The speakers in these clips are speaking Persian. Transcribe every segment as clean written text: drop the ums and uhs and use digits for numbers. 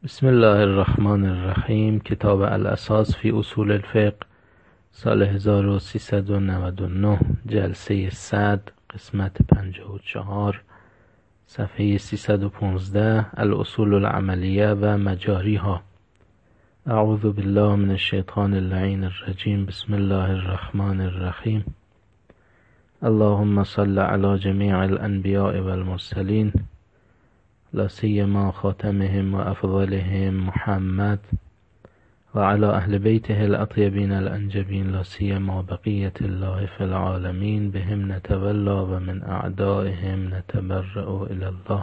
بسم الله الرحمن الرحیم. کتاب الاساس فی اصول الفقه، سال 1399، جلسه 100، قسمت 54، صفحه 315. الاصول العملیه و مجاریها. اعوذ بالله من الشیطان اللعین الرجیم. بسم الله الرحمن الرحیم. اللهم صل علی جمیع الانبیاء والمرسلین، لا سیما خاتمهم و افضلهم محمد و علی اهل بیته الاطیبین الانجبین، لا سیما بقیت الله فی العالمین، بهم نتولی و من اعدائهم نتبرأ الی الله.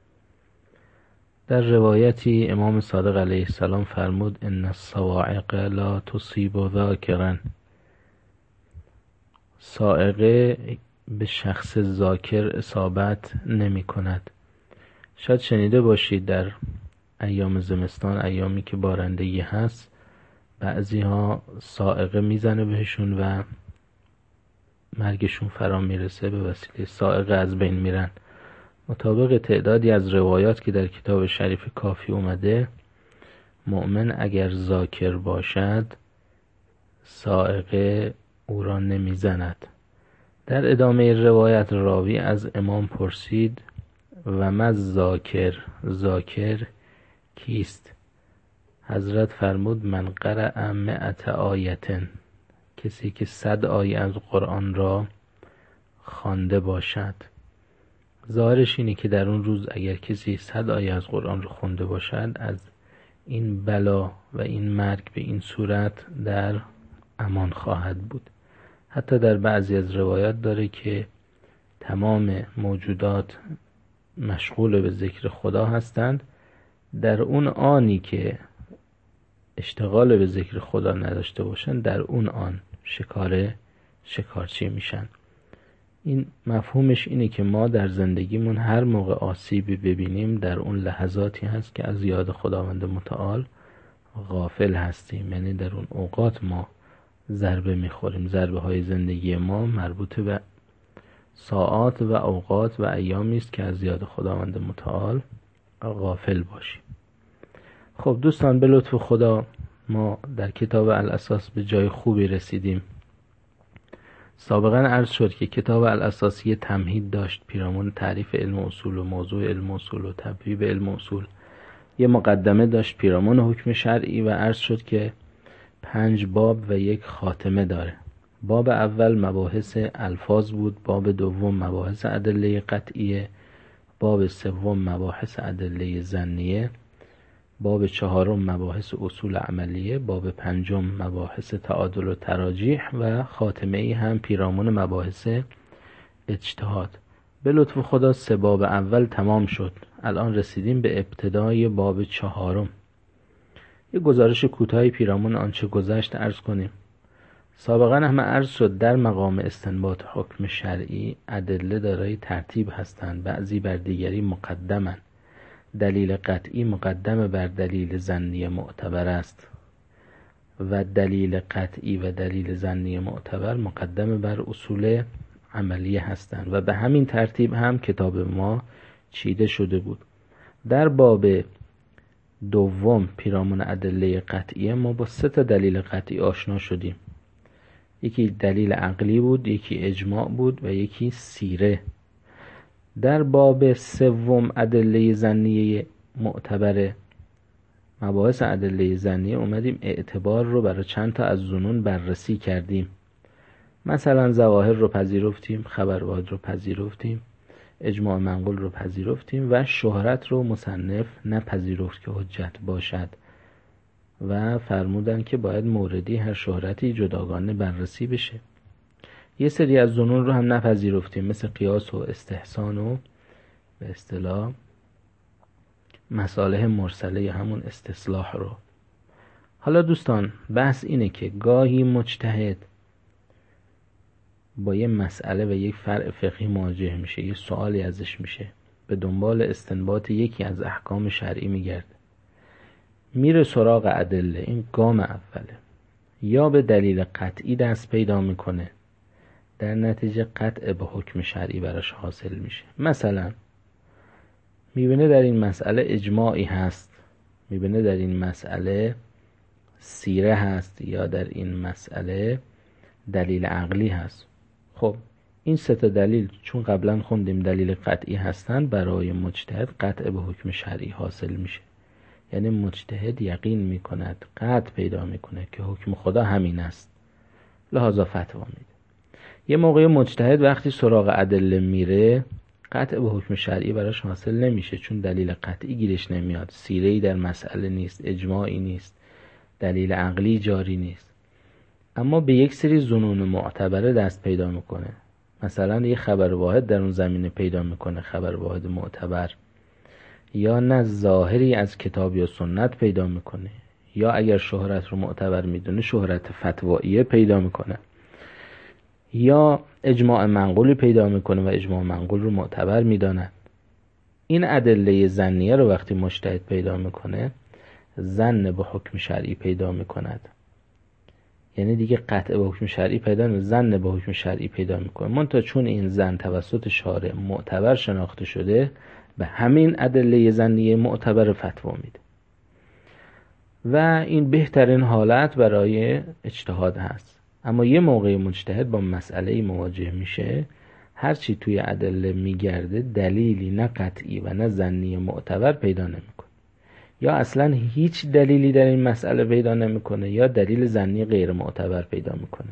در روایتی امام صادق علیه السلام فرمود ان الصواعق لا تصیب ذاکرا. صاعقه به شخص ذاکر اصابت نمی کند. شاید شنیده باشید در ایام زمستان، ایامی که بارندگی هست، بعضی ها صاعقه میزنه بهشون و مرگشون فرا میرسه، به وسیله صاعقه از بین میرن. مطابق تعدادی از روایات که در کتاب شریف کافی اومده، مؤمن اگر ذاکر باشد صاعقه او را نمیزند. در ادامه روایت راوی از امام پرسید و ما ذاکر کیست؟ حضرت فرمود من قرأ 100 آیه، کسی که 100 آیه از قرآن را خوانده باشد. ظاهرش اینه که در اون روز اگر کسی 100 آیه از قرآن را خونده باشد، از این بلا و این مرگ به این صورت در امان خواهد بود. حتی در بعضی از روایات داره که تمام موجودات مشغول به ذکر خدا هستند، در اون آنی که اشتغال به ذکر خدا نداشته باشن، در اون آن شکارچی میشن. این مفهومش اینه که ما در زندگیمون هر موقع آسیبی ببینیم، در اون لحظاتی هست که از یاد خداوند متعال غافل هستیم. یعنی در اون اوقات ما ضربه میخوریم. ضربه های زندگی ما مربوط به ساعات و اوقات و ایامی است که از یاد خداوند متعال غافل باشیم. خب دوستان، به لطف خدا ما در کتاب الاساس به جای خوبی رسیدیم. سابقا عرض شد که کتاب الاساس یه تمهید داشت پیرامون تعریف علم اصول و موضوع علم اصول و تبویب علم اصول. یه مقدمه داشت پیرامون حکم شرعی و عرض شد که 5 باب و 1 خاتمه داره. باب اول مباحث الفاظ بود، باب دوم مباحث ادله قطعیه، باب سوم مباحث ادله ظنیه، باب چهارم مباحث اصول عملیه، باب پنجم مباحث تعادل و تراجیح و خاتمه ای هم پیرامون مباحث اجتهاد. به لطف خدا 3 باب اول تمام شد. الان رسیدیم به ابتدای باب 4. یه گزارش کوتاهی پیرامون آنچه گذشت عرض کنیم. سابقا هم عرض شد در مقام استنباط حکم شرعی ادله دارای ترتیب هستند، بعضی بر دیگری مقدمن. دلیل قطعی مقدم بر دلیل ظنی معتبر است و دلیل قطعی و دلیل ظنی معتبر مقدم بر اصول عملیه هستند و به همین ترتیب هم کتاب ما چیده شده بود. در باب دوم پیرامون ادله قطعیه ما با 3 دلیل قطعی آشنا شدیم. یکی دلیل عقلی بود، یکی اجماع بود و یکی سیره. در باب سوم ادله ظنیه معتبره، مباحث ادله ظنیه، اومدیم اعتبار رو برای چند تا از ظنون بررسی کردیم. مثلا ظواهر رو پذیرفتیم، خبر واحد رو پذیرفتیم، اجماع منقول رو پذیرفتیم و شهرت رو مصنف نپذیرفت که حجت باشد و فرمودن که باید موردی هر شهرتی جداگانه بررسی بشه. یه سری از ظنون رو هم نپذیرفتیم، مثل قیاس و استحسان و به اصطلاح مصالح مرسله، همون استصلاح رو. حالا دوستان بحث اینه که گاهی مجتهد با یه مسئله و یک فرع فقهی مواجه میشه، یه سوالی ازش میشه، به دنبال استنباط یکی از احکام شرعی میگرده، میره سراغ ادله، این گام اوله. یا به دلیل قطعی دست پیدا میکنه، در نتیجه قطع به حکم شرعی براش حاصل میشه. مثلا میبینه در این مسئله اجماعی هست، میبینه در این مسئله سیره هست یا در این مسئله دلیل عقلی هست. خب این سه تا دلیل چون قبلا خوندیم دلیل قطعی هستن، برای مجتهد قطع به حکم شرعی حاصل میشه. یعنی مجتهد یقین میکند، قطع پیدا میکنه که حکم خدا همین است، لحاظا فتوا میده. یه موقع مجتهد وقتی سراغ ادله میره، قطع به حکم شرعی براش حاصل نمیشه، چون دلیل قطعی گیرش نمیاد، سیره‌ای در مسئله نیست، اجماعی نیست، دلیل عقلی جاری نیست. اما به یک سری ظنون معتبره دست پیدا میکنه. مثلا یه خبر واحد در اون زمینه پیدا میکنه، خبر واحد معتبر، یا نه ظاهری از کتاب یا سنت پیدا میکنه، یا اگر شهرت رو معتبر میدونه شهرت فتواییه پیدا میکنه، یا اجماع منقولی پیدا میکنه و اجماع منقول رو معتبر میداند. این ادله ظنیه رو وقتی مجتهد پیدا میکنه، ظن به حکم شرعی پیدا میکند. یعنی دیگه قطع به حکم شرعی پیدا نمیکنه، ظن به حکم شرعی پیدا میکنه. منتها چون این ظن توسط شارع معتبر شناخته شده، به همین ادله ظنیه معتبر فتوا میده و این بهترین حالت برای اجتهاد هست. اما یه موقع مجتهد با مسئله مواجه میشه، هرچی توی ادله میگرده دلیلی نه قطعی و نه ظنی معتبر پیدا نمیکنه، یا اصلا هیچ دلیلی در این مسئله پیدا نمیکنه، یا دلیل ظنی غیر معتبر پیدا میکنه.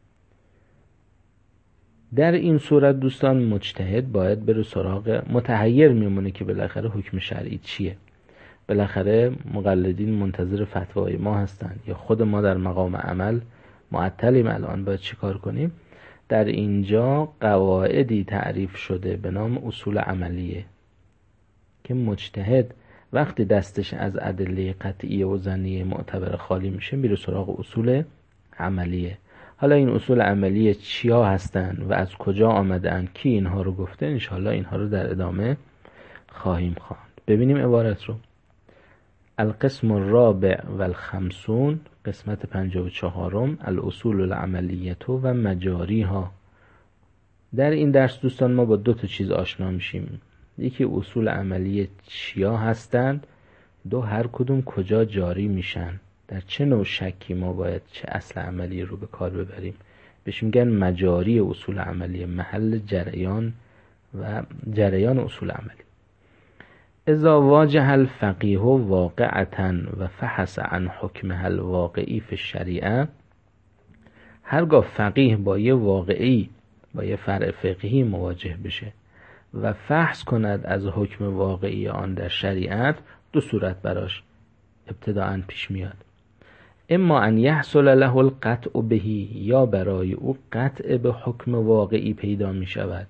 در این صورت دوستان مجتهد باید بره سراغ، متحیر میمونه که بالاخره حکم شرعی چیه. بالاخره مقلدین منتظر فتوای ما هستن، یا خود ما در مقام عمل معطلیم، الان باید چی کار کنیم؟ در اینجا قواعدی تعریف شده به نام اصول عملیه که مجتهد وقتی دستش از ادله قطعی و ظنی معتبر خالی میشه، میره سراغ اصول عملیه. حالا این اصول عملیه چیا هستن و از کجا آمدن، کی اینها رو گفته، انشاءالله اینها رو در ادامه خواهیم خواند. ببینیم عبارت رو. القسم الرابع و الخمسون، قسمت 54م، الاصول العملیه و مجاریها. در این درس دوستان ما با دو تا چیز آشنا میشیم. یکی اصول عملیه چیا هستند، دو هر کدوم کجا جاری میشن، در چه نوع شکی ما باید چه اصل عملی رو به کار ببریم. بهش میگن مجاری اصول عملیه، محل جریان اصول عملی. اذا واجه الفقیه واقعة و فحص عن حکمها الواقعی فی الشریعه، هرگاه فقیه با یه واقعی، با یه فرع فقهی مواجه بشه و فحص کند از حکم واقعی آن در شریعت، دو صورت براش ابتداءً پیش میاد. اما ان یحصل له القطع بهی، یا برای او قطع به حکم واقعی پیدا می شود.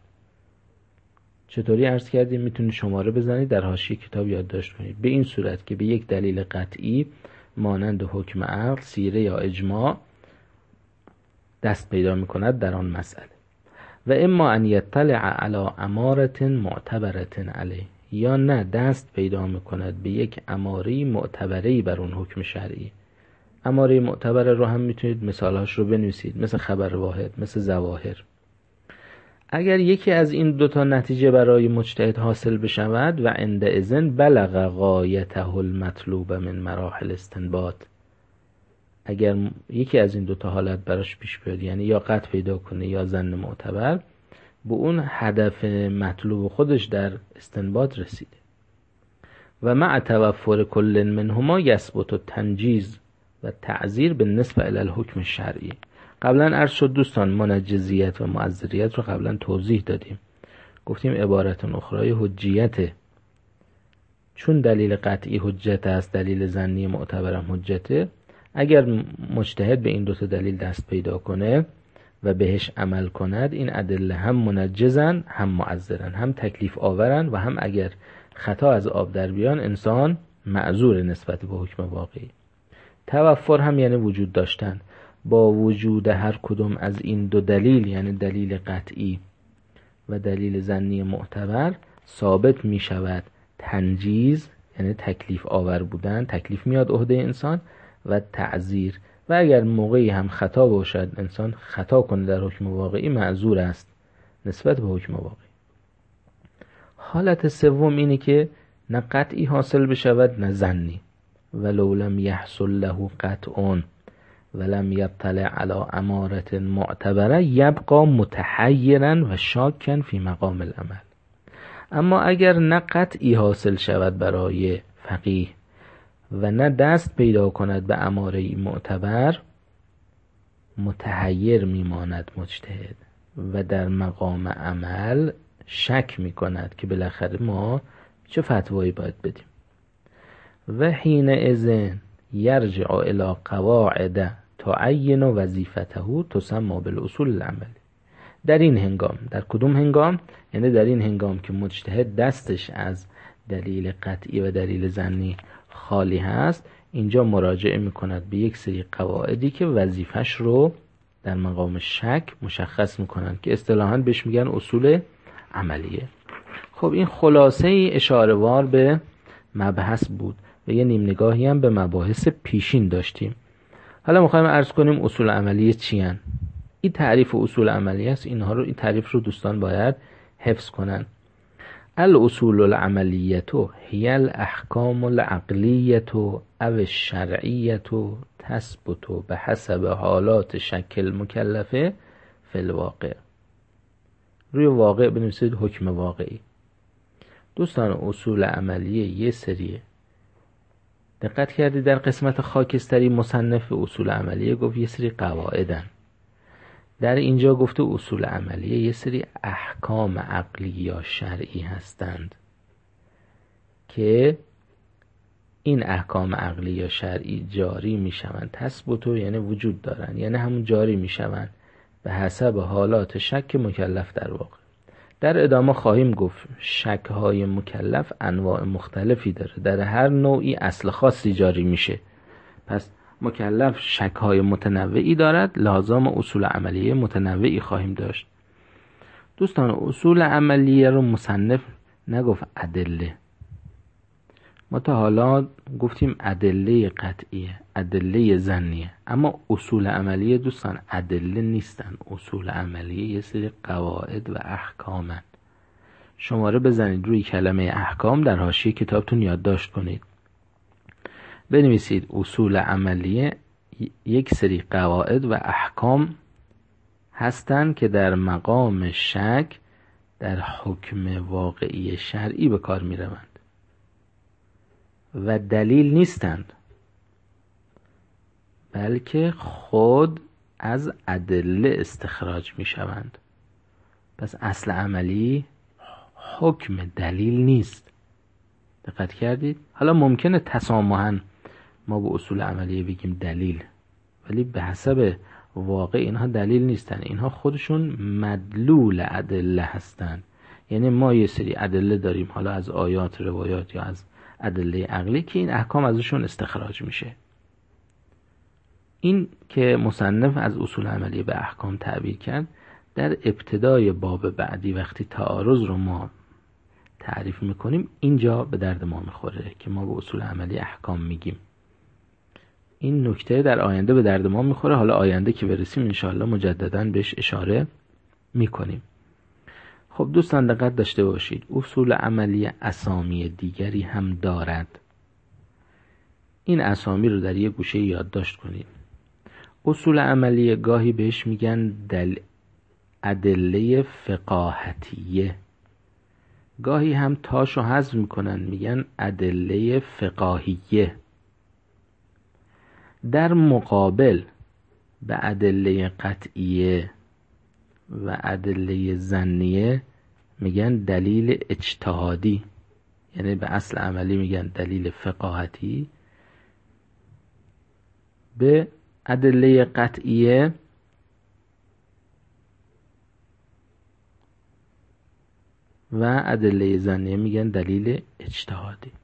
چطوری عرض کردیم؟ میتونید شماره بزنید در حاشیه کتاب یادداشت کنید. به این صورت که به یک دلیل قطعی مانند حکم عقل، سیره یا اجماع دست پیدا می کند در آن مسئله. و اما ان یطلع علی امارة معتبرة علیه، یا نه دست پیدا می کند به یک اماره معتبری بر اون حکم شرعی. اماره معتبر رو هم میتونید مثالهاش رو بنویسید، مثل خبر واحد، مثل ظواهر. اگر یکی از این دوتا نتیجه برای مجتهد حاصل بشود و عندئذ بلغ غایته المطلوب من مراحل استنباط، اگر یکی از این دوتا حالت براش پیش بیاد، یعنی یا قطع پیدا کنه یا ظن معتبر، به اون هدف مطلوب خودش در استنباط رسیده. و مع توفر کل منهما یثبت التنجیز و تعزیر بالنسبه الی الحکم الشرعی. قبلا عرض شد دوستان، منجزیت و معذریت رو قبلا توضیح دادیم. گفتیم عبارت اخرای حجیته، چون دلیل قطعی حجت است، دلیل ظنی معتبرم حجته. اگر مجتهد به این دو تا دلیل دست پیدا کنه و بهش عمل کند، این ادله هم منجزن، هم معذرن، هم تکلیف آورن و هم اگر خطا از آب در بیان انسان معذور نسبت به حکم واقعی. توفر هم یعنی وجود داشتن. با وجود هر کدوم از این دو دلیل، یعنی دلیل قطعی و دلیل ظنی معتبر، ثابت می شود تنجیز، یعنی تکلیف آور بودن، تکلیف میاد عهده انسان، و تعزیر. و اگر موقعی هم خطا باشد، انسان خطا کنه در حکم واقعی، معذور است نسبت به حکم واقعی. حالت سوم اینه که نه قطعی حاصل بشود نه ظنی. ولو لم يحصل له قطع ولم يطلع على امارة معتبره یبقى متحیرا و شاکا فی مقام العمل. اما اگر نه قطعی حاصل شود برای فقیه و نه دست پیدا کند به اماره معتبر، متحیر میماند مجتهد و در مقام عمل شک میکند که بالاخره ما چه فتوایی باید بدیم. و حینئذ یرجع الی قواعد تعین وظیفته تسمى بالاصول العملی. در این هنگام، در کدوم هنگام؟ یعنی در این هنگام که مجتهد دستش از دلیل قطعی و دلیل ظنی خالی هست، اینجا مراجعه میکند به یک سری قواعدی که وظیفش رو در مقام شک مشخص میکنند که اصطلاحاً بهش میگن اصول عملیه. خب این خلاصه اشاره وار به مبحث بود و یه نیم نگاهی هم به مباحث پیشین داشتیم. حالا میخوایم عرض کنیم اصول عملیه چی هن؟ این تعریف اصول عملیه است. این تعریف رو دوستان باید حفظ کنن. الاصول العملیه هی الاحکام العقلیه او الشرعیه تثبت بحسب حالات شکل مکلفه فی الواقع. روی واقع بنویسید حکم واقعی. دوستان اصول عملیه یه سریه. دقت کردی در قسمت خاکستری مصنف اصول عملیه گفت یه سری قواعدن. در اینجا گفته اصول عملیه یه سری احکام عقلی یا شرعی هستند که این احکام عقلی یا شرعی جاری میشوند. تثبتو یعنی وجود دارن، یعنی همون جاری میشوند به حسب حالات شک مکلف در واقع. در ادامه خواهیم گفت شک‌های مکلف انواع مختلفی داره، در هر نوعی اصل خاصی جاری میشه. پس مکلف شک‌های متنوعی دارد، لازم اصول عملیه متنوعی خواهیم داشت. دوستان اصول عملیه رو مصنف نگفت ادله، ما تا حالا گفتیم ادله قطعیه، ادله ظنیه، اما اصول عملیه دوستان ادله نیستن. اصول عملیه یه سری قواعد و احکامن. شماره بزنید روی کلمه احکام، در حاشیه کتابتون یادداشت کنید، بنویسید اصول عملیه یک سری قواعد و احکام هستند که در مقام شک در حکم واقعی شرعی به کار می روند و دلیل نیستند، بلکه خود از ادله استخراج می شوند. پس اصل عملی حکم دلیل نیست. دقت کردید؟ حالا ممکنه تسامحاً ما به اصول عملیه بگیم دلیل، ولی به حسب واقع اینها دلیل نیستن، اینها خودشون مدلول ادله هستند. یعنی ما یه سری ادله داریم، حالا از آیات، روایات یا از ادله عقلی، که این احکام ازشون استخراج میشه. این که مصنف از اصول عملیه به احکام تعبیر کرد، در ابتدای باب بعدی وقتی تعارض رو ما تعریف میکنیم اینجا به درد ما میخوره که ما به اصول عملی احکام میگیم. این نکته در آینده به درد ما میخوره. حالا آینده که برسیم انشاءالله مجددا بهش اشاره میکنیم. خب دوستان دقت داشته باشید، اصول عملی اسامی دیگری هم دارد. این اسامی رو در یک گوشه یادداشت کنید. اصول عملی گاهی بهش میگن ادله فقاهتیه، گاهی هم تاشو حذف میکنن میگن ادله فقاهیه. در مقابل به ادله قطعیه و ادله ظنیه میگن دلیل اجتهادی، یعنی به اصل عملی میگن دلیل فقاهتی. به ادله قطعیه و ادله ظنیه میگن دلیل اجتهادی.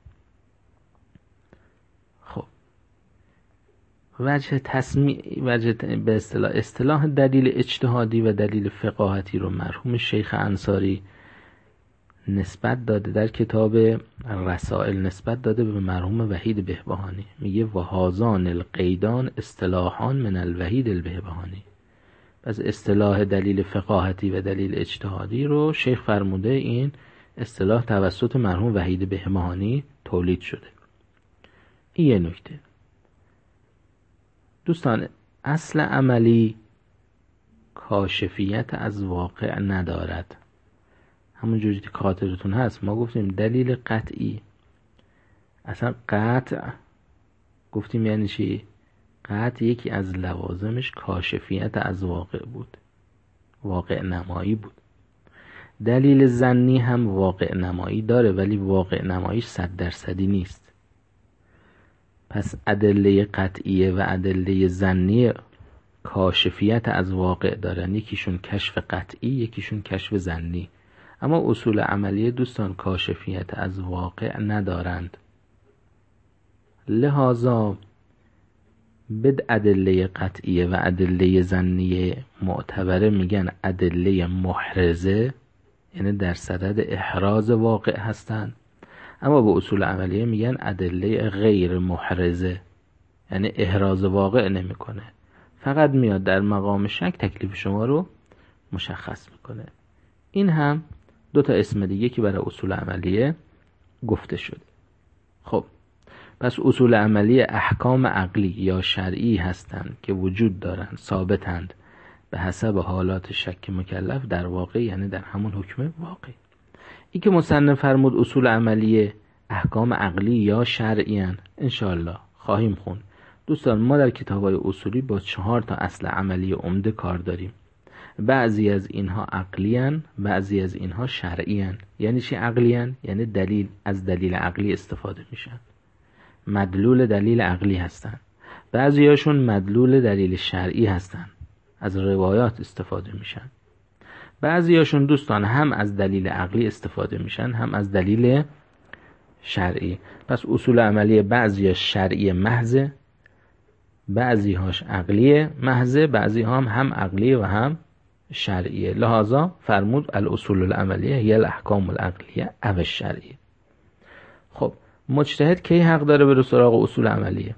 خب وجه به اصطلاح دلیل اجتهادی و دلیل فقاهتی رو مرحوم شیخ انصاری نسبت داده در کتاب رسائل، نسبت داده به مرحوم وحید بهبهانی. میگه وهازان القیدان اصطلاحان من الوحید البهبهانی. پس اصطلاح دلیل فقاهتی و دلیل اجتهادی رو شیخ فرموده این اصطلاح توسط مرحوم وحید بهبهانی تولید شده. این یه نکته. دوستان، اصل عملی کاشفیت از واقع ندارد. همون جوری که خاطرتون هست ما گفتیم دلیل قطعی، اصلا قطع گفتیم یعنی چی؟ قطع یکی از لوازمش کاشفیت از واقع بود، واقع نمایی بود. دلیل ظنی هم واقع نمایی داره ولی واقع نماییش 100% نیست. پس ادله قطعیه و ادله ظنی کاشفیت از واقع دارن، یکیشون کشف قطعی یکیشون کشف ظنی. اما اصول عملیه دوستان کاشفیت از واقع ندارند. لذا به ادله قطعیه و ادله ظنیه معتبره میگن ادله محرزه، یعنی در صدد احراز واقع هستند. اما به اصول عملیه میگن ادله غیر محرزه، یعنی احراز واقع نمیکنه، فقط میاد در مقام شک تکلیف شما رو مشخص میکنه. این هم دو تا اسم دیگه که برای اصول عملیه گفته شده. خب پس اصول عملیه احکام عقلی یا شرعی هستند که وجود دارند، ثابتند به حسب حالات شک مکلف در واقع، یعنی در همون حکم واقع. این که مصنف فرمود اصول عملیه احکام عقلی یا شرعی هستند، انشاءالله خواهیم خوند. دوستان ما در کتاب‌های اصولی با 4 تا اصل عملی عمده کار داریم. بعضی از اینها عقلی هستند، بعضی از اینها شرعی هستند. یعنی چی عقلی هستند؟ یعنی دلیل از دلیل عقلی استفاده میشن، مدلول دلیل عقلی هستند. بعضی هاشون مدلول دلیل شرعی هستند، از روایات استفاده میشن. بعضی هاشون دوستان هم از دلیل عقلی استفاده میشن هم از دلیل شرعی. پس اصول عملی بعضی شرعی محض، بعضی هاش عقلی محض، بعضی هم عقلی و هم شرعیه. لذا فرمود الاصول العملیه هی الاحکام العقلیه او الشرعیه. خب مجتهد کی حق داره بره سراغ اصول عملیه؟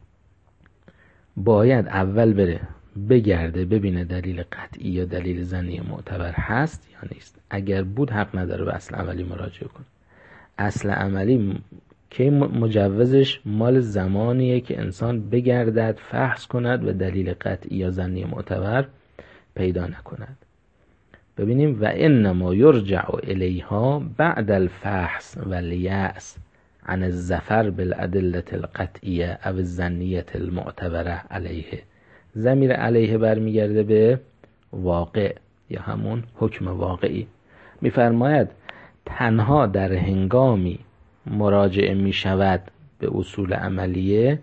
باید اول بره بگرده ببینه دلیل قطعی یا دلیل ظنی معتبر هست یا نیست. اگر بود حق نداره به اصل عملی مراجعه کنه. اصل عملی که مجوزش مال زمانیه که انسان بگردد فحص کند و دلیل قطعی یا ظنی معتبر پیدا نکند. ببینیم و انما یرجع الیها بعد الفحص و الیأس عن الظفر بالادله القطعیه او الظنیه المعتبره علیه. ضمیر علیه برمیگرده به واقع یا همون حکم واقعی. میفرماید تنها در هنگامی مراجعه می شود به اصول عملیه،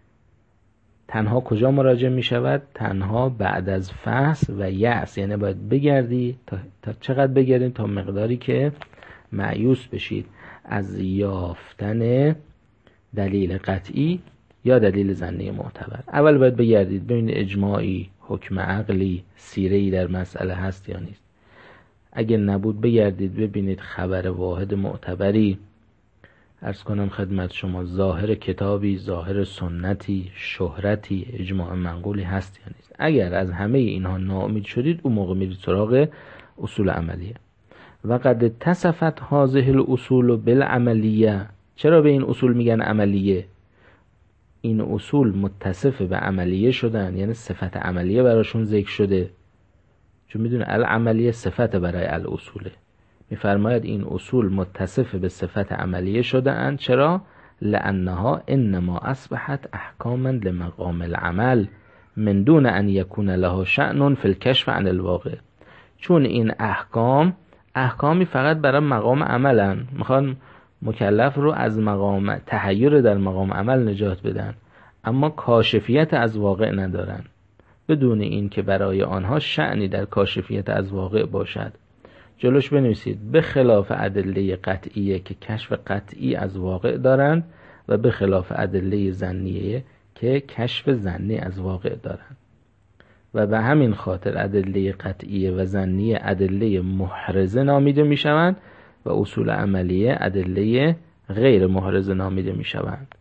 تنها کجا مراجعه می شود؟ تنها بعد از فحص و یأس، یعنی باید بگردی تا چقدر بگردید؟ تا مقداری که مایوس بشید از یافتن دلیل قطعی یا دلیل ظنی معتبر. اول باید بگردید ببینید اجماعی، حکم عقلی، سیره‌ای در مسئله هست یا نیست. اگه نبود بگردید ببینید خبر واحد معتبری، عرض کنم خدمت شما ظاهر کتابی، ظاهر سنتی، شهرتی، اجماع منقولی هست یا نیست. اگر از همه اینها ناامید شدید اون موقع میرید سراغ اصول عملیه. و قد اتصفت هذه الاصول بالعملیه. چرا به این اصول میگن عملیه؟ این اصول متصف به عملیه شدن، یعنی صفت عملیه براشون ذکر شده، چون میدونه العملیه صفت برای الاصوله. میفرماید این اصول متصف به صفت عملیه شده اند. چرا؟ لانها انما اصبحت احکاما لمقام العمل من دون ان یکون لها شأن فی الکشف عن الواقع. چون این احکامی فقط برای مقام عملن، میخوان مکلف رو از مقام تحیر در مقام عمل نجات بدن، اما کاشفیت از واقع ندارن، بدون این که برای آنها شأنی در کاشفیت از واقع باشد. جلوش بنویسید به خلاف ادله قطعیه که کشف قطعی از واقع دارند و به خلاف ادله ظنیه که کشف ظنی از واقع دارند. و به همین خاطر ادله قطعیه و ظنیه ادله محرزه نامیده می شوند و اصول عملیه ادله غیر محرزه نامیده می شوند.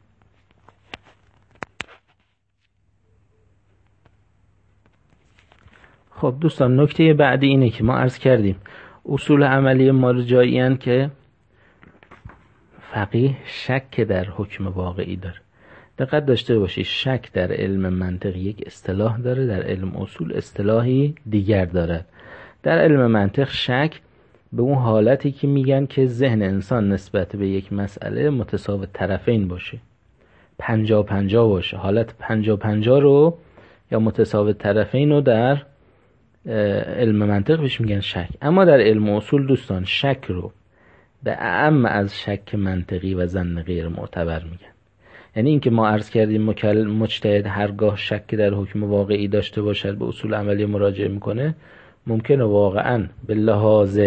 خب دوستان، نکته بعدی اینه که ما عرض کردیم اصول عملی مرجعی هستند که فقیه شک در حکم واقعی داره. دقت داشته باشید شک در علم منطق یک اصطلاح داره، در علم اصول اصطلاحی دیگر دارد. در علم منطق شک به اون حالتی که میگن که ذهن انسان نسبت به یک مسئله متساوی طرفین باشه، 50-50 باشه. حالت 50-50 رو یا متساوی طرفین رو در علم منطق بهش میگن شک. اما در علم اصول دوستان شک رو به اعم از شک منطقی و ظن غیر معتبر میگن. یعنی اینکه ما عرض کردیم مجتهد هرگاه شک در حکم واقعی داشته باشد به اصول عملی مراجعه میکنه، ممکنه واقعا به لحاظ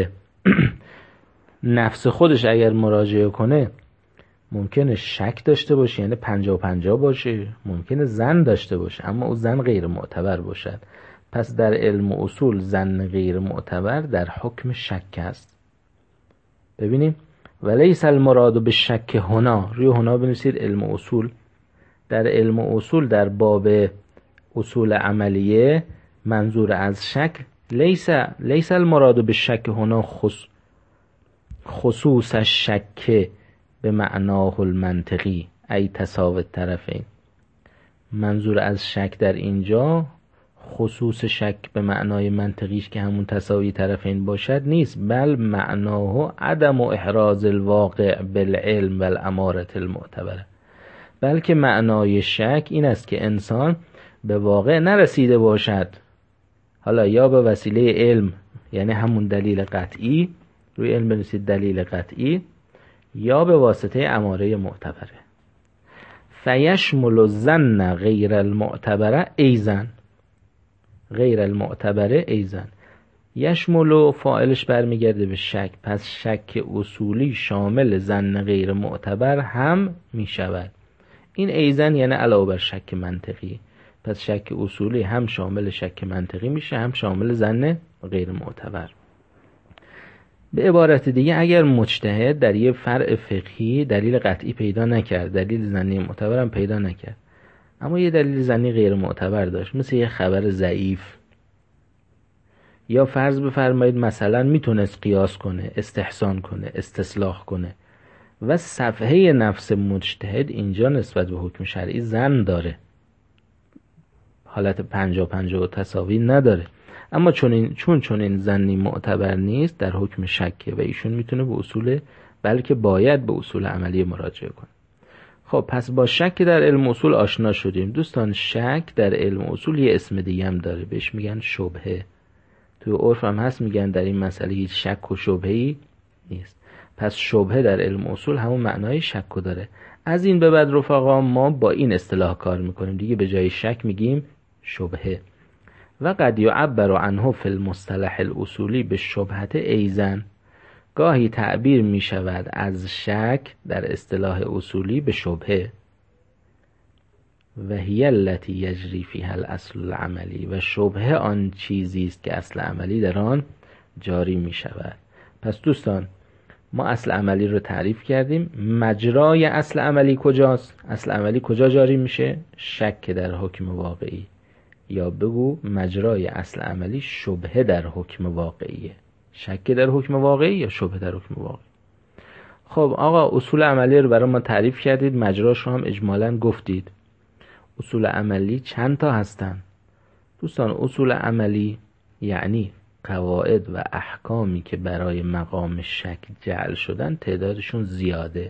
نفس خودش اگر مراجعه کنه ممکنه شک داشته باشه، یعنی 50-50 باشه، ممکنه ظن داشته باشه اما او ظن غیر معتبر باشد. پس در علم اصول ظن غیر معتبر در حکم شک است. ببینیم ولیس المراد به شک هنا، روی هنا بنویسید علم اصول. در علم اصول در باب اصول عملیه منظور از شک لیس المراد به شک هنا خصوص الشک به معناه المنطقی ای تساوی الطرفین. منظور از شک در اینجا خصوص شک به معنای منطقیش که همون تساوی طرفین باشد نیست، بل معناه عدم احراز الواقع بالعلم و الاماره المعتبره، بلکه معنای شک این است که انسان به واقع نرسیده باشد، حالا یا به وسیله علم یعنی همون دلیل قطعی، روی علم بنویسید دلیل قطعی، یا به واسطه اماره معتبره. فیشمل الظن غیر المعتبره ایزن، غیر المعتبره ایزن، یشمل فاعلش برمیگرده به شک، پس شک اصولی شامل ظن غیر معتبر هم می شود. این ایزن یعنی علاوه بر شک منطقی، پس شک اصولی هم شامل شک منطقی میشه هم شامل ظن غیر معتبر. به عبارت دیگه اگر مجتهد در یه فرع فقهی دلیل قطعی پیدا نکرد، دلیل ظنی معتبر هم پیدا نکرد، اما یه دلیل ظنی غیر معتبر داشت، مثل یه خبر ضعیف، یا فرض بفرمایید مثلا میتونست قیاس کنه، استحسان کنه، استصلاح کنه و صفحه نفس مجتهد اینجا نسبت به حکم شرعی ظن داره، حالت 50-50 و تساوی نداره، اما چون این ظنی معتبر نیست در حکم شکه و ایشون میتونه به اصول، بلکه باید به اصول عملی مراجعه کنه. خب پس با شک در علم اصول آشنا شدیم. دوستان شک در علم اصول یه اسم دیگه هم داره، بهش میگن شبهه. توی عرف هم هست میگن در این مسئله هیچ شک و شبهه‌ای نیست. پس شبهه در علم اصول همون معنای شک رو داره. از این به بعد رفقا ما با این اصطلاح کار میکنیم دیگه، به جای شک میگیم شبهه. و قد یعبر عنه فی المصطلح الاصولی به شبهت ایزن، گاهی تعبیر می شود از شک در اصطلاح اصولی به شبهه. و هی التی یجری فیها الاصل العملی، و شبهه آن چیزی است که اصل عملی در آن جاری می شود. پس دوستان ما اصل عملی رو تعریف کردیم. مجرای اصل عملی کجاست؟ اصل عملی کجا جاری میشه؟ شک در حکم واقعی، یا بگو مجرای اصل عملی شبهه در حکم واقعیه. شک در حکم واقعی یا شبهه در حکم واقعی. خب آقا اصول عملی رو برای ما تعریف کردید، مجراش رو هم اجمالاً گفتید. اصول عملی چند تا هستن؟ دوستان اصول عملی یعنی قواعد و احکامی که برای مقام شک جعل شدن تعدادشون زیاده،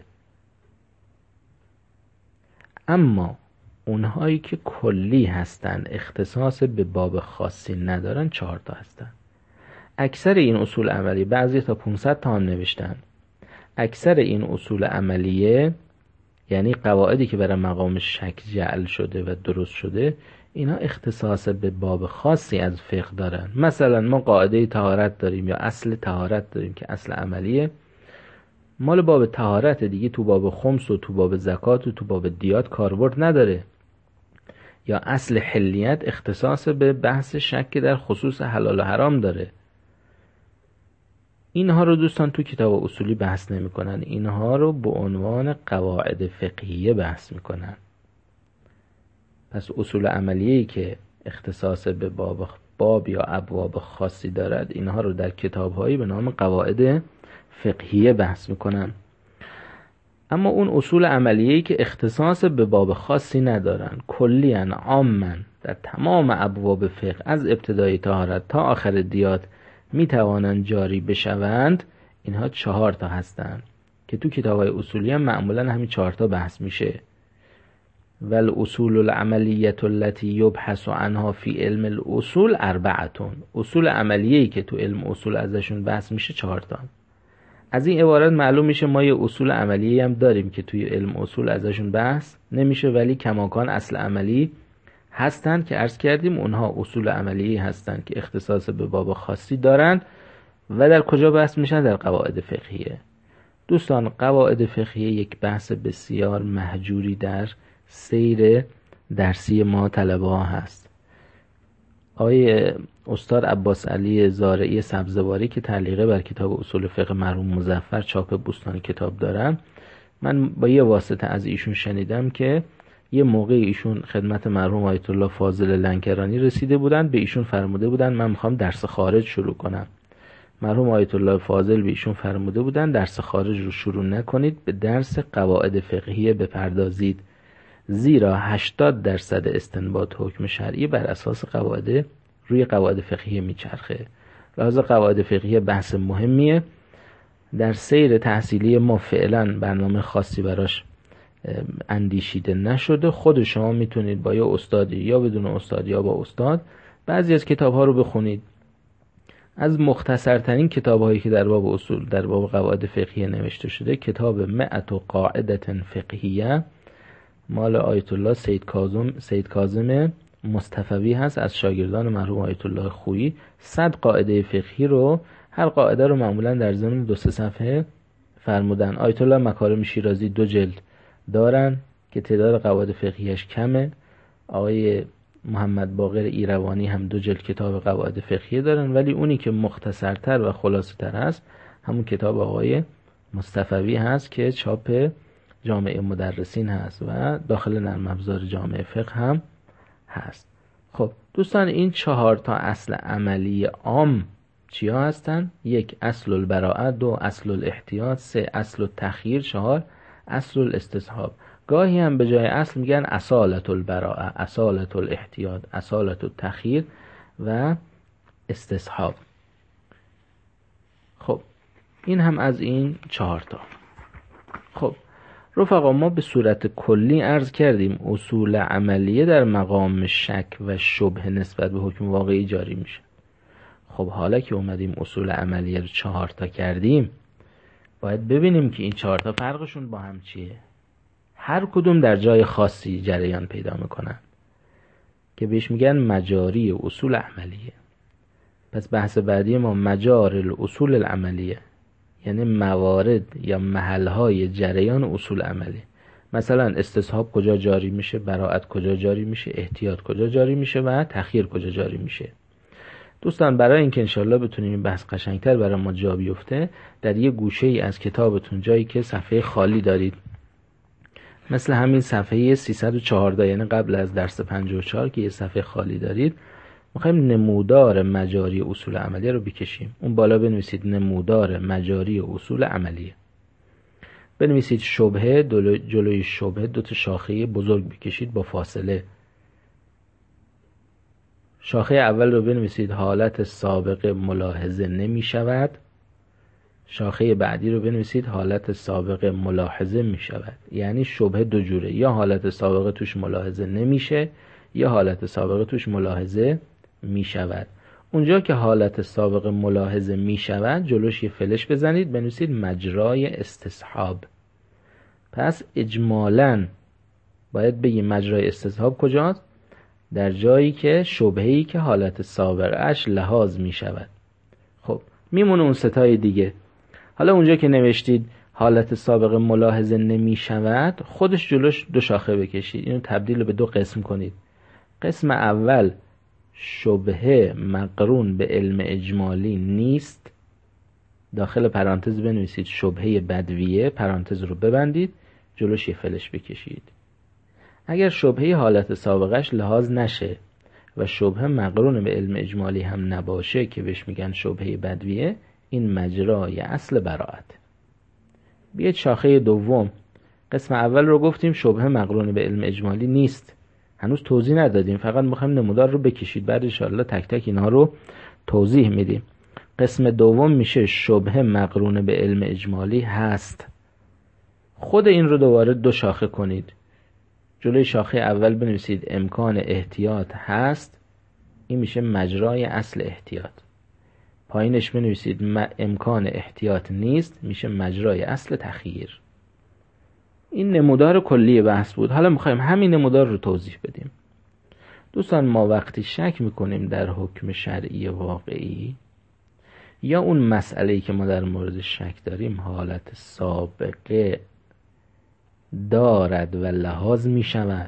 اما اونهایی که کلی هستن اختصاص به باب خاصی ندارن 4 تا هستن. اکثر این اصول عملی، بعضی تا 500 تا هم نوشتن، اکثر این اصول عملیه یعنی قواعدی که برای مقام شک جعل شده و درست شده، اینا اختصاص به باب خاصی از فقه دارن. مثلا ما قاعده طهارت داریم یا اصل طهارت داریم که اصل عملیه، مال باب طهارت دیگه، تو باب خمس و تو باب زکات و تو باب دیات کاربرد نداره. یا اصل حلیت اختصاص به بحث شک در خصوص حلال و حرام داره. اینها رو دوستان تو کتاب اصولی بحث نمی کنن، اینها رو به عنوان قواعد فقهیه بحث می کنن. پس اصول عملیه‌ای که اختصاص به باب یا ابواب خاصی دارد، اینها رو در کتاب‌هایی به نام قواعد فقهیه بحث می کنن. اما اون اصول عملیه‌ای که اختصاص به باب خاصی ندارن، کلیاً عاماً در تمام ابواب فقه از ابتدای طهارت تا آخر دیات میتوانند جاری بشوند، اینها 4 تا هستند که تو کتاب‌های اصولی هم معمولاً همین 4 تا بحث میشه. والاصول العملیة التي یبحث عنها فی علم الاصول 4. اصول عملیه‌ای که تو علم اصول ازشون بحث میشه 4 تا. از این عبارت معلوم میشه ما یه اصول عملیه‌ای هم داریم که توی علم اصول ازشون بحث نمیشه، ولی کماکان اصل عملی هستن که عرض کردیم اونها اصول عملیه‌ای هستن که اختصاص به باب خاصی دارن و در کجا بحث میشن؟ در قواعد فقهیه. دوستان قواعد فقهیه یک بحث بسیار مهجوری در سیر درسی ما طلبه ها هست. آقای استاد عباس علی زارعی سبزواری که تعلیقه بر کتاب اصول فقه مرحوم مظفر چاپ بوستان کتاب دارم، من با یه واسطه از ایشون شنیدم که یه موقع ایشون خدمت مرحوم آیت الله فاضل لنکرانی رسیده بودن، به ایشون فرموده بودن من میخوام درس خارج شروع کنم. مرحوم آیت الله فاضل به ایشون فرموده بودن درس خارج رو شروع نکنید، به درس قواعد فقهیه بپردازید، زیرا 80% استنباط حکم شرعی بر اساس روی قواعد فقهیه میچرخه. لحاظ قواعد فقهیه بحث مهمیه. در سیر تحصیلی ما فعلا برنامه خاصی براش اندیشیده نشده. خود شما میتونید با یه استادی یا بدون استاد یا با استاد بعضی از کتاب ها رو بخونید. از مختصرترین کتاب هایی که در باب اصول در باب قواعد فقهیه نوشته شده کتاب 100 قاعده فقهیه مال آیت الله سید کاظم مصطفوی هست، از شاگردان مرحوم آیت الله خویی. 100 قاعده فقهی رو، هر قاعده رو معمولا در ضمن 2-3 صفحه فرمودن. آیت الله مکارم شیرازی 2 جلد دارن که تعداد قواعد فقهیش کمه. آقای محمد باقر ایروانی هم 2 جلد کتاب قواعد فقهیه دارن، ولی اونی که مختصرتر و خلاصه تر هست همون کتاب آقای مصطفوی هست که چاپ جامعه مدرسین هست و داخل نرم افزار جامعه فقه هم هست. خب دوستان، این 4 تا اصل عملی عام چیا هستن؟ 1 اصل البراءه، 2 اصل الاحتیاط، 3 اصل التخییر، 4 اصل الاستصحاب. گاهی هم به جای اصل میگن اصالت البراءه، اصالت الاحتیاط، اصالت التخییر و استصحاب. خب این هم از این 4 تا. خب رفقا، ما به صورت کلی عرض کردیم اصول عملیه در مقام شک و شبه نسبت به حکم واقعی جاری میشه. خب حالا که اومدیم اصول عملیه رو 4 تا کردیم، باید ببینیم که این 4 تا فرقشون با هم چیه. هر کدوم در جای خاصی جریان پیدا میکنن که بهش میگن مجاری اصول عملیه. پس بحث بعدی ما مجار الاصول العملیه، یعنی موارد یا محلهای جریان اصول عملی. مثلا استصحاب کجا جاری میشه، براءت کجا جاری میشه، احتیاط کجا جاری میشه و تخییر کجا جاری میشه. دوستان، برای اینکه انشالله بتونیم این بحث قشنگتر برای ما جا بیفته، در یه گوشه ای از کتابتون جایی که صفحه خالی دارید، مثل همین صفحه 314 یعنی قبل از درس 54 که یه صفحه خالی دارید، میخوایم نمودار مجاری اصول عملیه رو بکشیم. اون بالا بنویسید نمودار مجاری اصول عملیه. بنویسید شبهه، جلوی شبهه 2 تا شاخه بزرگ بکشید با فاصله. شاخه اول رو بنویسید حالت سابقه ملاحظه نمی شود. شاخه بعدی رو بنویسید حالت سابقه ملاحظه می شود. یعنی شبهه 2 جوره، یا حالت سابقه توش ملاحظه نمیشه یا حالت سابقه توش ملاحظه می شود. اونجا که حالت سابقه ملاحظه می شود جلوش یه فلش بزنید، بنویسید مجرای استصحاب. پس اجمالاً باید بگیم مجرای استصحاب کجاست؟ در جایی که شبهه‌ای که حالت سابقه اش لحاظ می شود. خب میمونه اون ستای دیگه. حالا اونجا که نوشتید حالت سابقه ملاحظه نمی شود، خودش جلوش 2 شاخه بکشید، اینو تبدیل به 2 قسم کنید. قسم اول شبهه مقرون به علم اجمالی نیست، داخل پرانتز بنویسید شبهه بدویه، پرانتز رو ببندید، جلوش یه فلش بکشید. اگر شبهه حالت سابقش لحاظ نشه و شبهه مقرون به علم اجمالی هم نباشه که بهش میگن شبهه بدویه، این مجرای اصل براءت. بیاید شاخه دوم قسم اول رو گفتیم شبهه مقرون به علم اجمالی نیست، هنوز توضیح ندادیم، فقط میخوایم نمودار رو بکشید، بعد انشاءالله تک تک اینها رو توضیح میدیم. قسم دوم میشه شبهه مقرون به علم اجمالی هست. خود این رو دوباره دو شاخه کنید، جلوی شاخه اول بنویسید امکان احتیاط هست، این میشه مجرای اصل احتیاط. پایینش بنویسید امکان احتیاط نیست، میشه مجرای اصل تخییر. این نمودار کلی بحث بود. حالا میخوایم همین نمودار رو توضیح بدیم. دوستان، ما وقتی شک میکنیم در حکم شرعی واقعی یا اون مسئله‌ای که ما در مورد شک داریم حالت سابقه دارد و لحاظ میشود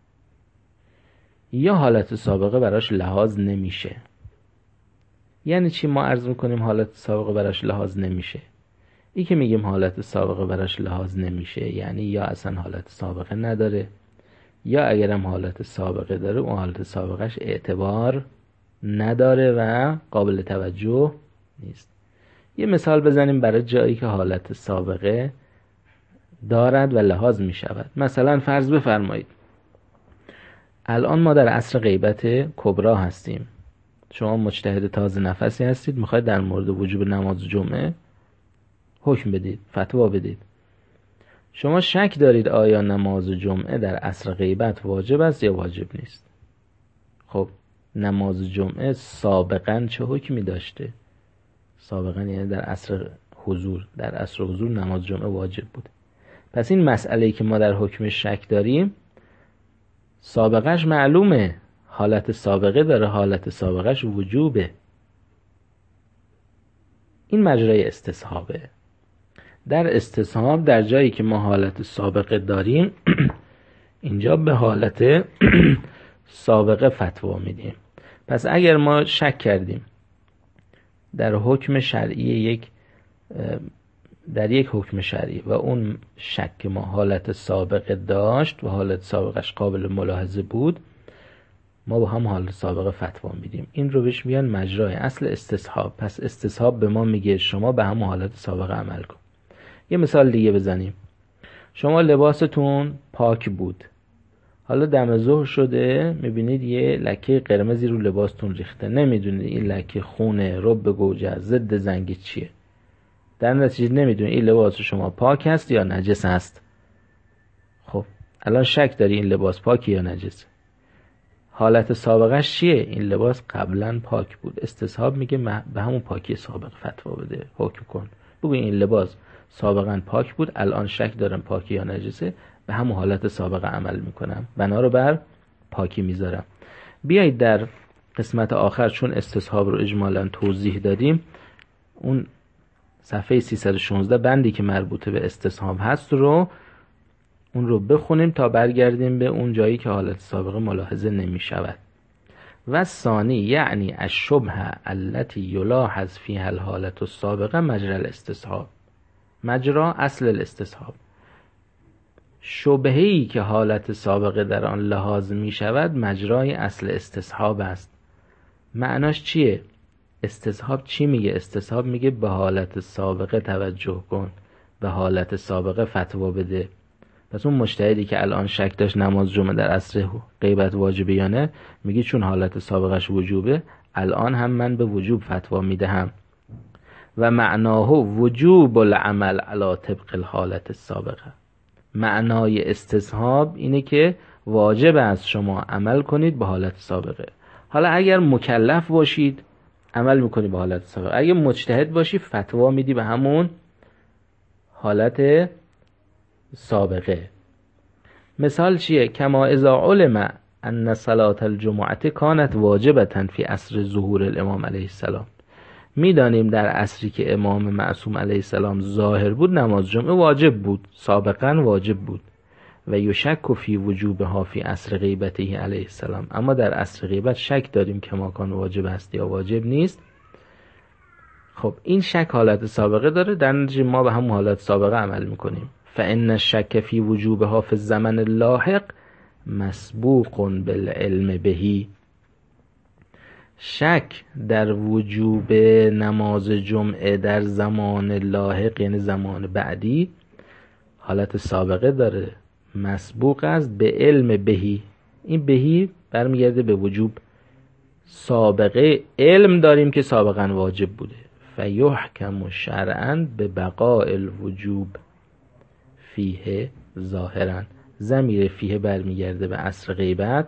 یا حالت سابقه براش لحاظ نمیشه. یعنی چی ما عرض میکنیم حالت سابقه براش لحاظ نمیشه؟ این که میگیم حالت سابقه براش لحاظ نمیشه یعنی یا اصلا حالت سابقه نداره، یا اگرم حالت سابقه داره اون حالت سابقهش اعتبار نداره و قابل توجه نیست. یه مثال بزنیم برای جایی که حالت سابقه دارد و لحاظ میشود. مثلا فرض بفرمایید الان ما در عصر غیبت کبرا هستیم، شما مجتهد تازه نفسی هستید، میخواید در مورد وجوب نماز جمعه حکم بدید، فتوا بدید. شما شک دارید آیا نماز جمعه در عصر غیبت واجب است یا واجب نیست. خب نماز جمعه سابقا چه حکمی داشته؟ سابقا یعنی در عصر حضور، در عصر حضور نماز جمعه واجب بود. پس این مسئله‌ای که ما در حکم شک داریم سابقش معلومه، حالت سابقه داره، حالت سابقش وجوبه. این مجرای استصحابه. در استصحاب در جایی که ما حالت سابقه داریم اینجا به حالت سابقه فتوا میدیم. پس اگر ما شک کردیم در حکم شرعی در یک حکم شرعی و اون شک ما حالت سابقه داشت و حالت سابقش قابل ملاحظه بود، ما با هم حالت سابقه فتوا میدیم. این رو بهش میگن مجرای اصل استصحاب. پس استصحاب به ما میگه شما به هم حالت سابقه عمل کن. یه مثال دیگه بزنیم. شما لباستون پاک بود، حالا دم ظهر شده میبینید یه لکه قرمزی رو لباستون ریخته، نمیدونید این لکه خونه، رب گوجه، ضد زنگ چیه. در نتیجه نمیدونید این لباس شما پاک هست یا نجس هست. خب الان شک داری این لباس پاکی یا نجسه. حالت سابقش چیه؟ این لباس قبلا پاک بود. استصحاب میگه به همون پاکی سابق فتوا بده، حکم کن. بگو این لباس سابقا پاک بود، الان شک دارم پاکی یا نجسه، به همون حالت سابقه عمل میکنم، بنا رو بر پاکی میذارم. بیایید در قسمت آخر چون استصحاب رو اجمالا توضیح دادیم، اون صفحه 316 بندی که مربوطه به استصحاب هست اون رو بخونیم تا برگردیم به اون جایی که حالت سابقه ملاحظه نمی شود. و ثانی یعنی الشبهه التي یلاحظ فیها الحالت السابقه مجرى الاستصحاب. مجرا اصل الاستصحاب. شبهه‌ای که حالت سابقه در آن لحاظ می شود مجرای اصل استصحاب است. معناش چیه؟ استصحاب چی میگه؟ استصحاب میگه به حالت سابقه توجه کن، به حالت سابقه فتوا بده. پس اون مجتهدی که الان شک داشت نماز جمعه در عصر غیبت واجبه یا نه، میگه چون حالت سابقش وجوبه الان هم من به وجوب فتوا میدهم. و معناه وجوب العمل علی طبق الحالت السابقه. معنای استصحاب اینه که واجب است شما عمل کنید به حالت سابقه. حالا اگر مکلف باشید عمل میکنی به حالت سابقه، اگر مجتهد باشی فتوا میدی به همون حالت سابقه. مثال چیه؟ کما اذا علم ان صلاة الجمعه کانت واجبه فی عصر ظهور الامام علیه السلام. میدانیم در عصری که امام معصوم علیه السلام ظاهر بود نماز جمعه واجب بود، سابقا واجب بود. و یشک فی وجوبها فی عصر غیبته علیه السلام. اما در عصر غیبت شک داریم که ما کان واجب است یا واجب نیست. خب این شک حالت سابقه داره، در نتیجه ما به همون حالت سابقه عمل میکنیم. فان الشک فی وجوبها فی الزمن اللاحق مسبوق بالعلم بهی. شک در وجوب نماز جمعه در زمان لاحق یعنی زمان بعدی، حالت سابقه داره، مسبوق است به علم بهی. این بهی برمیگرده به وجوب. سابقه علم داریم که سابقا واجب بوده. فیحکم شرعا به بقاء الوجوب فیه ظاهرا. ضمیر فیه برمیگرده به عصر غیبت.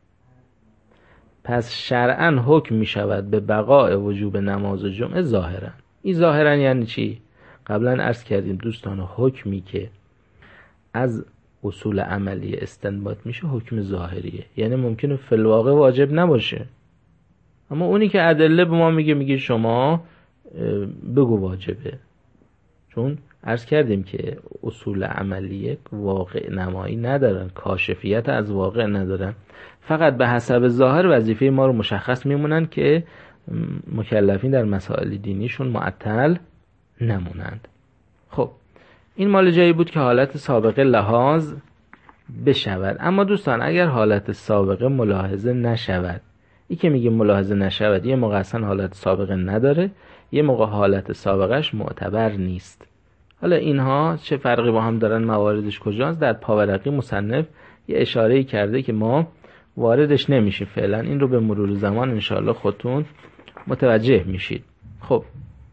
پس شرعا حکم می شود به بقاء وجوب نماز جمعه ظاهرا. این ظاهرا یعنی چی؟ قبلا عرض کردیم دوستان، حکمی که از اصول عملی استنباط میشه حکم ظاهریه، یعنی ممکنه فی الواقع واجب نباشه، اما اونی که ادله به ما میگه شما بگو واجبه. چون عرض کردیم که اصول عملیه واقع نمایی ندارن، کاشفیت از واقع ندارن، فقط به حسب ظاهر وظیفه ما رو مشخص میمونن که مکلفین در مسائل دینیشون معطل نمونند. خب این مال جایی بود که حالت سابقه لحاظ بشود. اما دوستان اگر حالت سابقه ملاحظه نشود، این که میگه ملاحظه نشود، یه موقع اصلا حالت سابقه نداره، یه موقع حالت سابقهش معتبر نیست. حالا اینها چه فرقی با هم دارن، مواردش کجاست؟ در پاورقی مصنف یه اشاره‌ای کرده که ما واردش نمیشیم فعلا، این رو به مرور زمان انشاءالله خودتون متوجه میشید. خب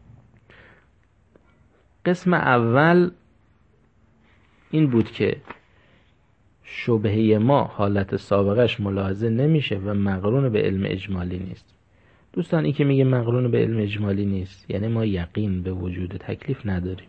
قسم اول این بود که شبهه ما حالت سابقش ملاحظه نمیشه و مقرون به علم اجمالی نیست. دوستان این که میگه مقرون به علم اجمالی نیست یعنی ما یقین به وجود تکلیف نداریم.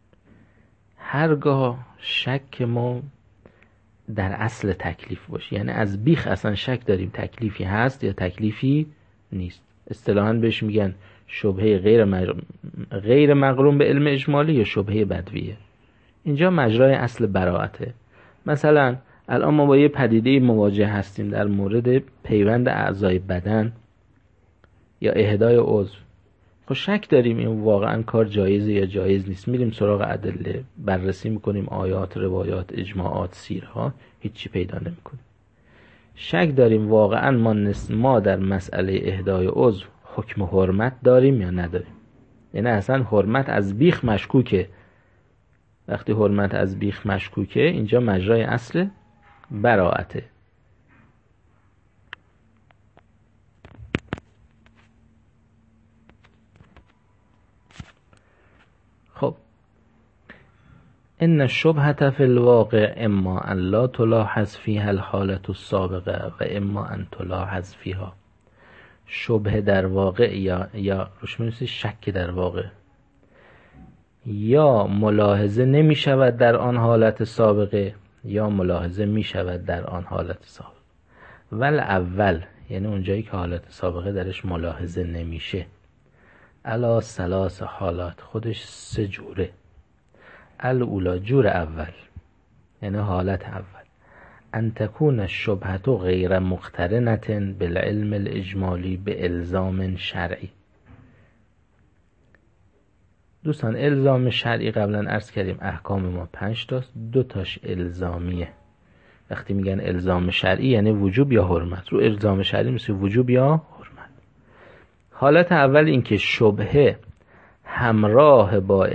هرگاه شک ما در اصل تکلیف باشه، یعنی از بیخ اصلا شک داریم تکلیفی هست یا تکلیفی نیست، اصطلاحاً بهش میگن شبهه غیر مقرون به علم اجمالی یا شبهه بدویه. اینجا مجرای اصل براءته. مثلا الان ما با یه پدیده مواجه هستیم در مورد پیوند اعضای بدن یا اهدای عضو. خب شک داریم این واقعا کار جایزه یا جایز نیست، میریم سراغ ادله، بررسی میکنیم آیات، روایات، اجماعات، سیرها، هیچی پیدا نمیکنیم. شک داریم واقعا ما در مسئله اهدای عضو حکم حرمت داریم یا نداریم، یعنی اصلا حرمت از بیخ مشکوکه. وقتی حرمت از بیخ مشکوکه اینجا مجرای اصل براءته. خب ان الشبهة فی الواقع اما ان لا تلاحظ فیها الحالة السابقه و اما ان تلاحظ فیها. شبهه در واقع یا روش می‌نویسید شک در واقع، یا ملاحظه نمی شود در آن حالت سابقه یا ملاحظه می شود در آن حالت سابقه. ول اول یعنی اونجایی که حالت سابقه درش ملاحظه نمیشه. علا ثلاث حالات، خودش سه جوره. الاولا جور اول یعنی حالت اول، ان تکون الشبهة غیر مقترنة بالعلم الاجمالی به الزام شرعی. دوستان الزام شرعی قبلا عرض کردیم احکام ما 5 تاست، 2 تاش الزامیه. وقتی میگن الزام شرعی یعنی وجوب یا حرمت. رو الزام شرعی مثل وجوب یا حرمت. حالت اول این که شبهه همراه با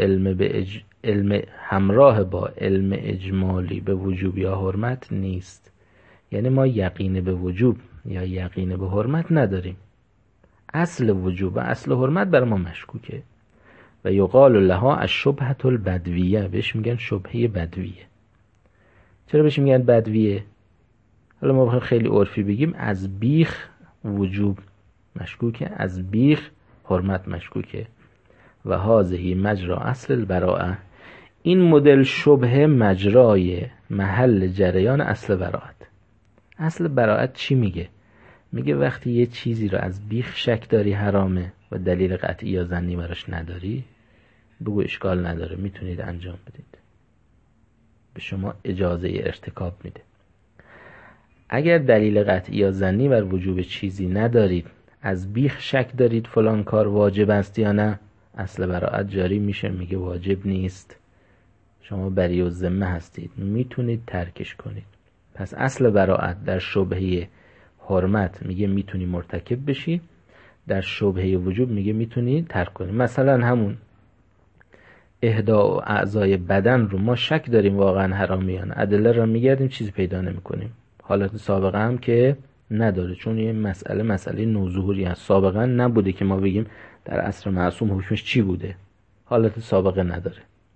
علم اجمالی به وجوب یا حرمت نیست، یعنی ما یقین به وجوب یا یقین به حرمت نداریم. اصل وجوب و اصل حرمت بر ما مشکوکه و یقال لها الشبهة البدویه، بهش میگن شبهه بدویه. چرا بهش میگن بدویه؟ حالا ما بخوایم خیلی عرفی بگیم از بیخ وجوب مشکوکه، از بیخ حرمت مشکوکه. و هذه مجرا اصل البراءه. این مدل شبهه مجرای محل جریان اصل براءت. اصل براءت چی میگه؟ میگه وقتی یه چیزی رو از بیخ شک داری حرامه و دلیل قطعی یا ظنی براش نداری، بگو اشکال نداره میتونید انجام بدید، به شما اجازه ارتکاب میده. اگر دلیل قطعی یا ظنی بر وجوب چیزی ندارید، از بیخ شک دارید فلان کار واجب است یا نه، اصل براءت جاری میشه، میگه واجب نیست، شما بری الذمه هستید، میتونید ترکش کنید. پس اصل براءت در شبهه حرمت میگه میتونی مرتکب بشی، در شبهه وجوب میگه میتونی ترک کنی. مثلا همون اهداء و اعضای بدن رو ما شک داریم واقعا حرامیان، ادله رو میگردیم چیزی پیدا نمیکنیم. حالت سابقه هم که نداره، چون یه مسئله نوظهوری است. سابقا نبوده که ما بگیم در عصر معصوم حکمش چی بوده، حالت سابقه نداره.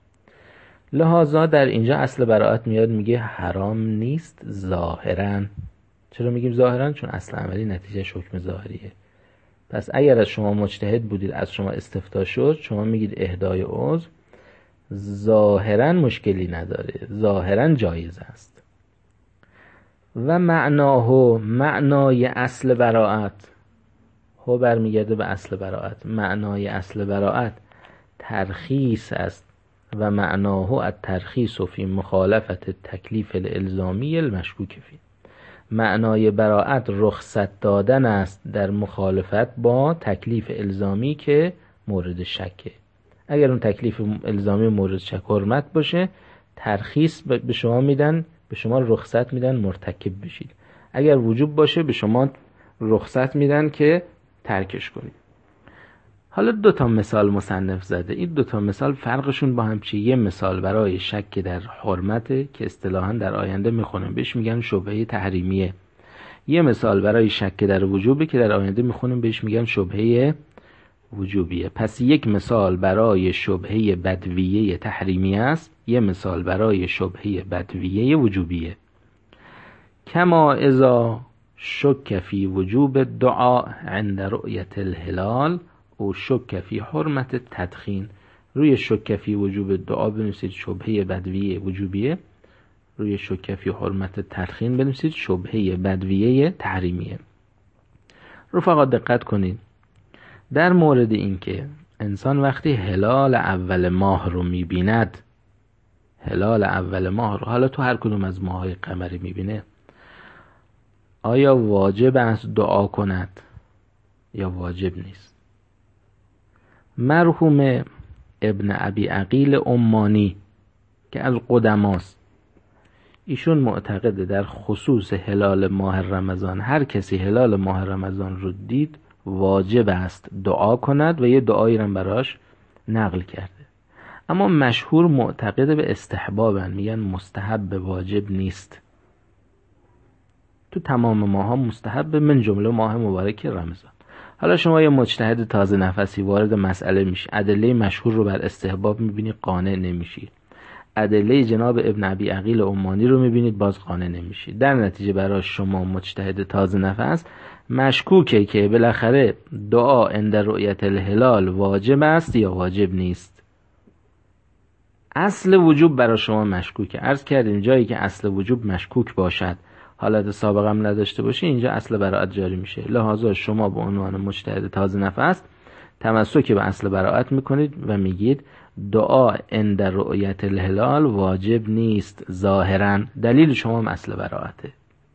لذا در اینجا اصل براءت میاد میگه حرام نیست ظاهرا. چرا میگیم ظاهرا؟ چون اصل عملی نتیجه حکم ظاهریه. پس اگر از شما مجتهد بودید، از شما استفتاء شد، شما میگید اهدای عضو ظاهرا مشکلی نداره، ظاهرا جایز است. و معنای اصل براءت، هو برمیگرده به اصل براءت. معنای اصل براءت ترخیص است و معناه الترخیص فی مخالفت تکلیف الالزامی المشکوک فی. معنای براءت رخصت دادن است در مخالفت با تکلیف الزامی که مورد شکه. اگر اون تکلیف الزامی مورد شک حرمت باشه، ترخیص به شما میدن، به شما رخصت میدن مرتکب بشید. اگر وجوب باشه به شما رخصت میدن که ترکش کنید. حالا 2 مثال مصنف زده. این 2 مثال فرقشون با هم چیه؟ یه مثال برای شک در حرمته که اصطلاحاً در آینده میخونیم بهش میگن شبهه تحریمیه. یه مثال برای شک در وجوبه که در آینده میخونیم بهش میگن شبهه وجوبیه. پس یک مثال برای شبهه بدویه تحریمیه است، یه مثال برای شبهه بدویه وجوبیه. کما اذا شک فی وجوب الدعاء عند رؤیت الهلال او شک فی حرمت التدخین. روی شک فی وجوب دعا بنویسید شبهه بدویه وجوبیه، روی شک فی حرمت التدخین بنویسید شبهه بدویه تحریمیه. رفقا دقت کنید، در مورد این که انسان وقتی هلال اول ماه رو میبیند، هلال اول ماه رو حالا تو هر کدوم از ماهای قمری میبینه، آیا واجب است دعا کند یا واجب نیست؟ مرحوم ابن ابی عقیل عمانی که از قدماست، ایشون معتقده در خصوص هلال ماه رمضان هر کسی هلال ماه رمضان رو دید واجب است دعا کند و یه دعایی رو براش نقل کرده. اما مشهور معتقده به استحبابن، میگن مستحب واجب نیست. تو تمام ماها مستحب، من جمله ماه مبارک رمضان. حالا شما یه مجتهد تازه نفسی وارد مسئله میشی، ادله مشهور رو بر استحباب میبینی، قانع نمیشی. ادله جناب ابن ابی عقیل عمانی رو میبینید، باز قانع نمیشید. در نتیجه برای شما مجتهد تازه نفس مشکوکه که بالاخره دعا عند رؤیت الهلال واجب است یا واجب نیست. اصل وجوب برای شما مشکوکه. عرض کردیم جایی که اصل وجوب مشکوک باشد، حالت سابقه هم نداشته باشه، اینجا اصل براءت جاری میشه. لذا شما به عنوان مجتهد تازه نفس تمسک به اصل براءت میکنید و میگید دعا عند رؤیت الهلال واجب نیست ظاهرا. دلیل شما هم اصل براءته.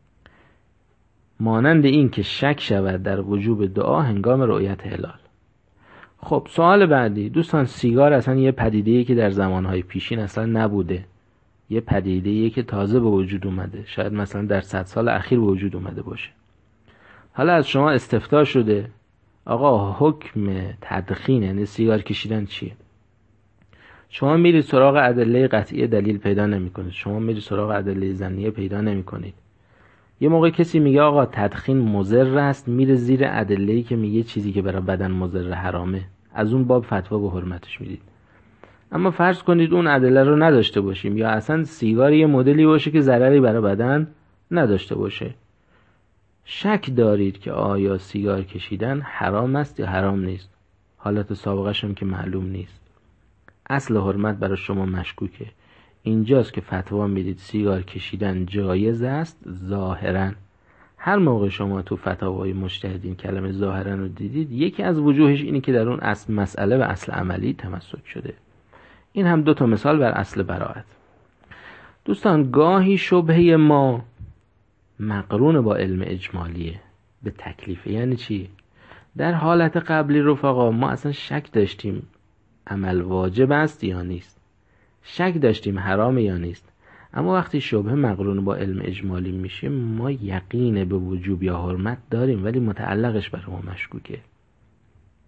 مانند این که شک شود در وجوب دعا هنگام رؤیت هلال. خب سوال بعدی دوستان، سیگار اصلا یه پدیده‌ای که در زمانهای پیشین اصلا نبوده، یه پدیده‌ای که تازه به وجود اومده، شاید مثلا در 100 سال اخیر به وجود اومده باشه. حالا از شما استفتاء شده آقا حکم تدخین یعنی سیگار کشیدن چیه؟ شما میرید سراغ ادله قطعی دلیل پیدا نمی‌کنید، شما میرید سراغ ادله ظنیه پیدا نمی‌کنید. یه موقع کسی میگه آقا تدخین مضر است، میره زیر ادله‌ای که میگه چیزی که برای بدن مضر حرامه، از اون باب فتوا به حرمتش میدید. اما فرض کنید اون ادله رو نداشته باشیم، یا اصلا سیگار یه مدلی باشه که ضرری برای بدن نداشته باشه، شک دارید که آیا سیگار کشیدن حرام است یا حرام نیست، حالت سابقش هم که معلوم نیست، اصل حرمت برای شما مشکوکه. اینجاست که فتوا میدید سیگار کشیدن جایز است ظاهرا. هر موقع شما تو فتاوای مجتهدین کلمه ظاهرا رو دیدید، یکی از وجوهش اینه که در اون اصل مسئله و اصل عملی تمسک شده. این هم 2 مثال بر اصل براءت. دوستان گاهی شبهه ما مقرون با علم اجمالیه به تکلیفه. یعنی چی؟ در حالت قبلی رفقا ما اصلا شک داشتیم عمل واجب است یا نیست، شک داشتیم حرام یا نیست. اما وقتی شبهه مقرون با علم اجمالی میشه ما یقین به وجوب یا حرمت داریم ولی متعلقش برای ما مشکوکه.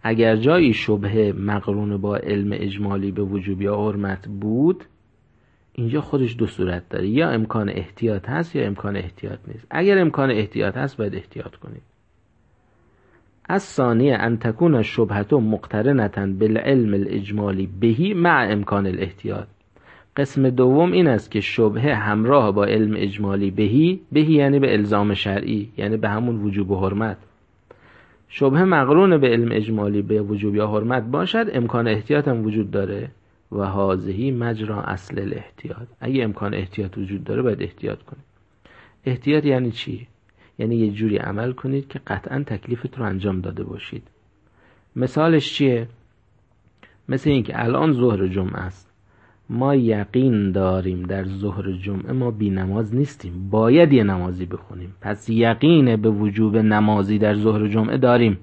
اگر جایی شبهه مقرون با علم اجمالی به وجوب یا حرمت بود، اینجا خودش دو صورت داره، یا امکان احتیاط هست یا امکان احتیاط نیست. اگر امکان احتیاط هست باید احتیاط کنید. از ثانیه ان تکون الشبهة مقترنة بالعلم الاجمالی بهی مع امکان الاحتیاط. قسم دوم این است که شبهه همراه با علم اجمالی بهی یعنی به الزام شرعی، یعنی به همون وجوب و حرمت. شبهه مقرون به علم اجمالی به وجوب یا حرمت باشد، امکان احتیاط هم وجود داره و هذه مجرا اصل الاحتیاط. اگه امکان احتیاط وجود داره باید احتیاط کنید. احتیاط یعنی چی؟ یعنی یه جوری عمل کنید که قطعا تکلیفت رو انجام داده باشید. مثالش چیه؟ مثل این که الان ظهر جمعه است، ما یقین داریم در ظهر جمعه ما بی نماز نیستیم، باید یه نمازی بخونیم، پس یقین به وجوب نمازی در ظهر جمعه داریم،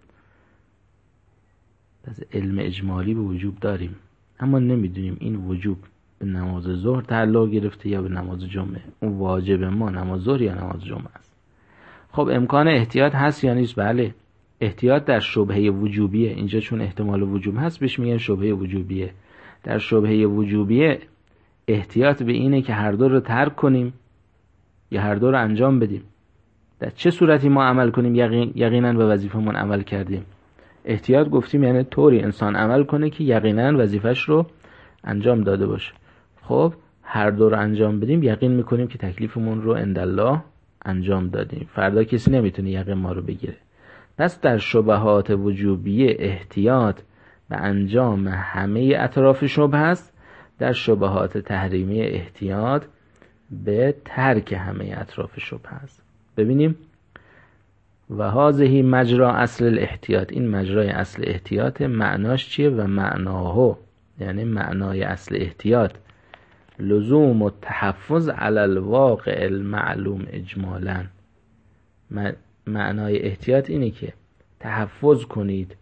پس علم اجمالی به وجوب داریم، اما نمیدونیم این وجوب به نماز ظهر تعلق گرفته یا به نماز جمعه. اون واجب ما نماز ظهر یا نماز جمعه است. خب امکان احتیاط هست یا نیست؟ بله، احتیاط در شبهه وجوبیه. اینجا چون احتمال وجوب هست بهش میگن شبهه وجوبیه. در شبهه وجوبیه احتیاط به اینه که هر دو رو ترک کنیم یا هر دو رو انجام بدیم. در چه صورتی ما عمل کنیم یقینا به وظیفمون عمل کردیم؟ احتیاط گفتیم یعنی طوری انسان عمل کنه که یقینا وظیفش رو انجام داده باشه. خب هر دو رو انجام بدیم، یقین میکنیم که تکلیفمون رو عندالله انجام دادیم، فردا کسی نمیتونه یقین ما رو بگیره. پس در شبهات وجوبیه احتیاط به انجام همه اطراف شبه است، در شبهات تحریمیه احتیاط به ترک همه اطراف شبه است. ببینیم و هذه مجرا اصل الاحتیاط، این مجرای اصل احتیاط. معناش چیه؟ و معناهو یعنی معنای اصل احتیاط لزوم و تحفظ علی الواقع المعلوم اجمالا. معنای احتیاط اینه که تحفظ کنید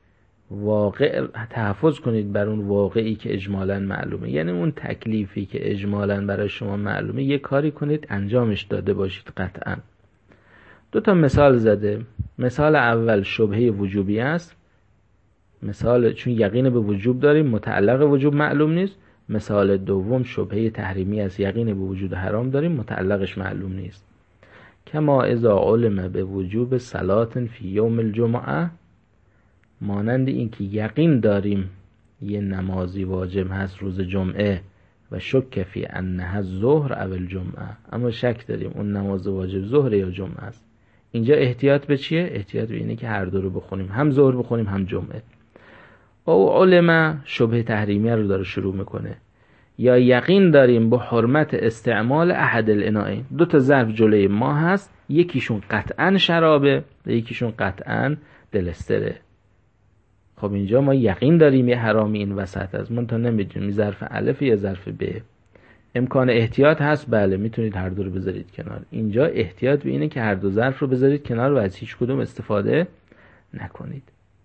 بر اون واقعی که اجمالا معلومه، یعنی اون تکلیفی که اجمالا برای شما معلومه یه کاری کنید انجامش داده باشید قطعا. دو تا مثال زده. مثال اول شبهه وجوبی است، مثال چون یقین به وجوب داریم متعلق وجوب معلوم نیست. مثال دوم شبهه تحریمی است، یقین به وجود حرام داریم متعلقش معلوم نیست. کما اذا علم به وجوب صلات فی یوم الجمعه، مانند این که یقین داریم یه نمازی واجب هست روز جمعه و شک فی انها الظهر او الجمعه، اما شک داریم اون نماز واجب ظهر یا جمعه است. اینجا احتیاط به چیه؟ احتیاط به اینه که هر دو رو بخونیم، هم ظهر بخونیم هم جمعه. او علم شبه تحریمیه رو داره شروع میکنه. یا یقین داریم به حرمت استعمال احد الانائین، دو تا ظرف جلوی ما هست، یکیشون قطعا شرابه و یکیشون قطعا دلستره. خب اینجا ما یقین داریم یه حرامی این وسط است، من تا نمیدونیم ظرف الف یا ظرف ب. امکان احتیاط هست؟ بله، میتونید هر دو رو بذارید کنار. اینجا احتیاط به اینه که هر دو ظرف رو بذارید کنار و از هیچ کدوم استفاده نکنید.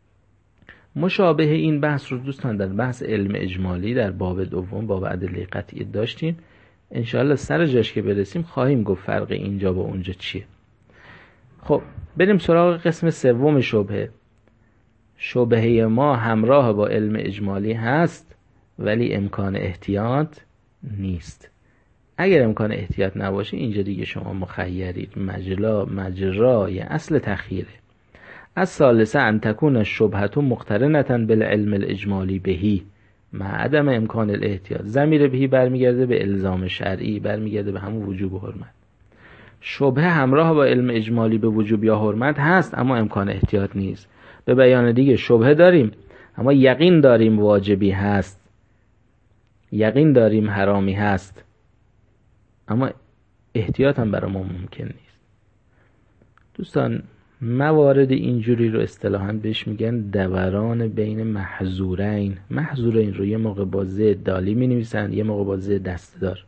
مشابه این بحث رو دوستان در بحث علم اجمالی در باب دوم، باب ادله قطعی داشتیم. انشاءالله سر جاش که برسیم خواهیم گفت فرق اینجا با اونجا چیه. خب بریم سراغ قسم سوم شبهه. شبهه ما همراه با علم اجمالی هست ولی امکان احتیاط نیست. اگر امکان احتیاط نباشه اینجا دیگه شما مخیرید، مجرای اصل تخییره. از ثالثه ان تکون الشبهة مقترنة بالعلم الاجمالی بهی مع عدم امکان الاحتیاط. ضمیر بهی برمیگرده به الزام شرعی، برمیگرده به همون وجوب و حرمت. شبهه همراه با علم اجمالی به وجوب یا حرمت هست اما امکان احتیاط نیست. به بیان دیگه شبهه داریم اما یقین داریم واجبی هست، یقین داریم حرامی هست، اما احتیاط هم برای ما ممکن نیست. دوستان موارد اینجوری رو اصطلاحاً بهش میگن دوران بین محظورین. محظورین رو یه موقع با ز دالی می نویسن، یه موقع با ز دسته‌دار.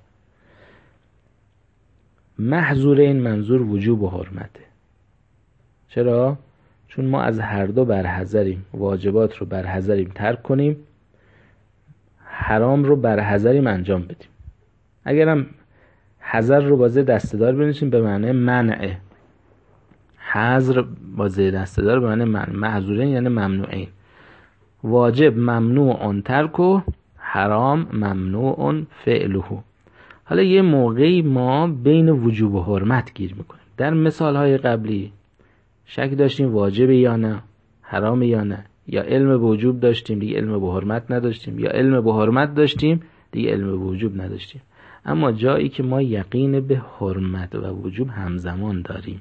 محظورین منظور وجوب و حرمته. چرا؟ چون ما از هر دو برحذریم، واجبات رو برحذریم ترک کنیم، حرام رو برحذریم انجام بدیم. اگرم حذر رو با ز دسته‌دار بنویسیم به معنی منعه، حذر با ز دسته‌دار به معنی منع. محظورین یعنی ممنوعین. واجب ممنوع ترکه، حرام ممنوع فعله. حالا یه موقعی ما بین وجوب و حرمت گیر میکنیم. در مثالهای قبلی شک داشتیم واجب یا نه، حرام یا نه، یا علم به وجوب داشتیم دیگه علم به حرمت نداشتیم، یا علم به حرمت داشتیم دیگه علم به وجوب نداشتیم. اما جایی که ما یقین به حرمت و وجوب همزمان داریم،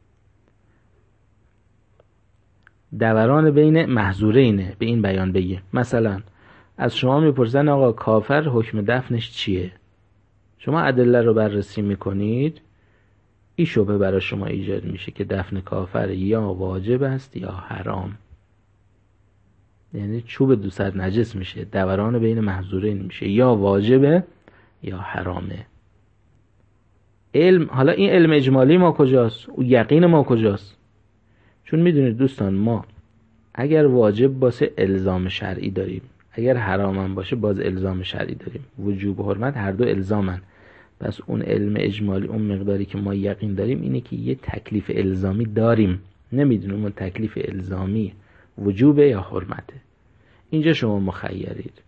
دوران بین محظورینه به این بیان بگیم. مثلا از شما میپرسن آقا کافر حکم دفنش چیه؟ شما ادله رو بررسی میکنید، این شبهه برای شما ایجاد میشه که دفن کافر یا واجب است یا حرام. یعنی چوب دو سر نجس میشه، دوران بین محظورین میشه، یا واجبه یا حرامه. علم، حالا این علم اجمالی ما کجاست؟ و یقین ما کجاست؟ چون میدونید دوستان، ما اگر واجب باشه الزام شرعی داریم، اگر حرام هم باشه باز الزام شرعی داریم. وجوب و حرمت هر دو الزامن. پس اون علم اجمالی، اون مقداری که ما یقین داریم اینه که یه تکلیف الزامی داریم، نمیدونیم اون تکلیف الزامی وجوبه یا حرمته. اینجا شما مخیرید.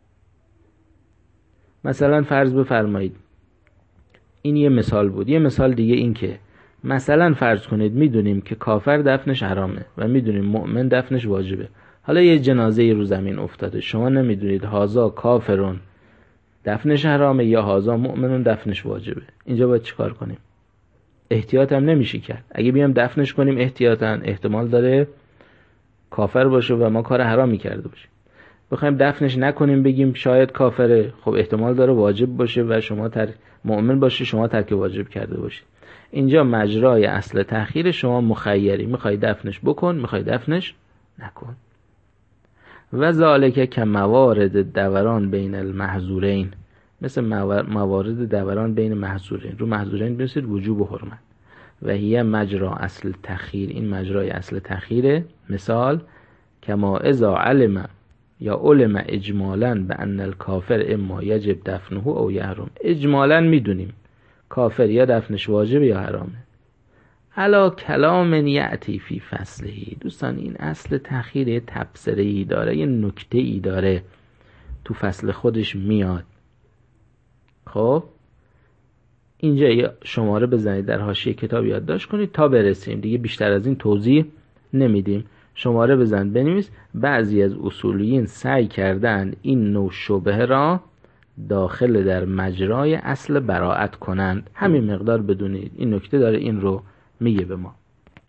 مثلا فرض بفرمایید، این یه مثال بود. یه مثال دیگه این که مثلا فرض کنید میدونیم که کافر دفنش حرامه و میدونیم مؤمن دفنش واجبه. حالا یه جنازه رو زمین افتاده، شما نمیدونید هازا کافرون دفنش حرامه یا هازا مؤمنون دفنش واجبه. اینجا باید چیکار کنیم؟ احتیاط هم نمیشه کرد. اگه بیام دفنش کنیم احتیاطاً احتمال داره کافر باشه و ما کار حرامی کرده باشیم. بخوایم دفنش نکنیم بگیم شاید کافره، خب احتمال داره واجب باشه و شما مؤمن باشه، شما ترک واجب کرده باشید. اینجا مجرای اصل تأخیر شما مخیری، میخوای دفنش بکن، میخوای دفنش نکن. و ذالک که موارد دوران بین المحظورین، مثل موارد دوران بین محظورین. رو محظورین بنویسید وجوب و حرمت. و هی مجرا اصل تأخیر، این مجرای اصل تأخیره. مثال کما اذا علم یا علم اجمالا به ان الکافر اما یجب دفنه او یحرم. اجمالا میدونیم کافر یا دفنش واجب یا حرامه. علا کلام یأتی فی فصلهی. دوستان این اصل تأخیر یه تبصره‌ای داره، یه نکته‌ای داره، تو فصل خودش میاد. خب اینجا یه شماره بزنید در حاشیه کتاب یادداشت کنید تا برسیم دیگه، بیشتر از این توضیح نمیدیم. شماره بزن بنویس. بعضی از اصولیین سعی کردن این نوع شبهه را داخل در مجرای اصل براءت کنند. همین مقدار بدونید این نکته داره، این رو میگه به ما.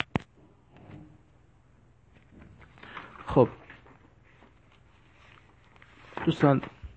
خب دوستان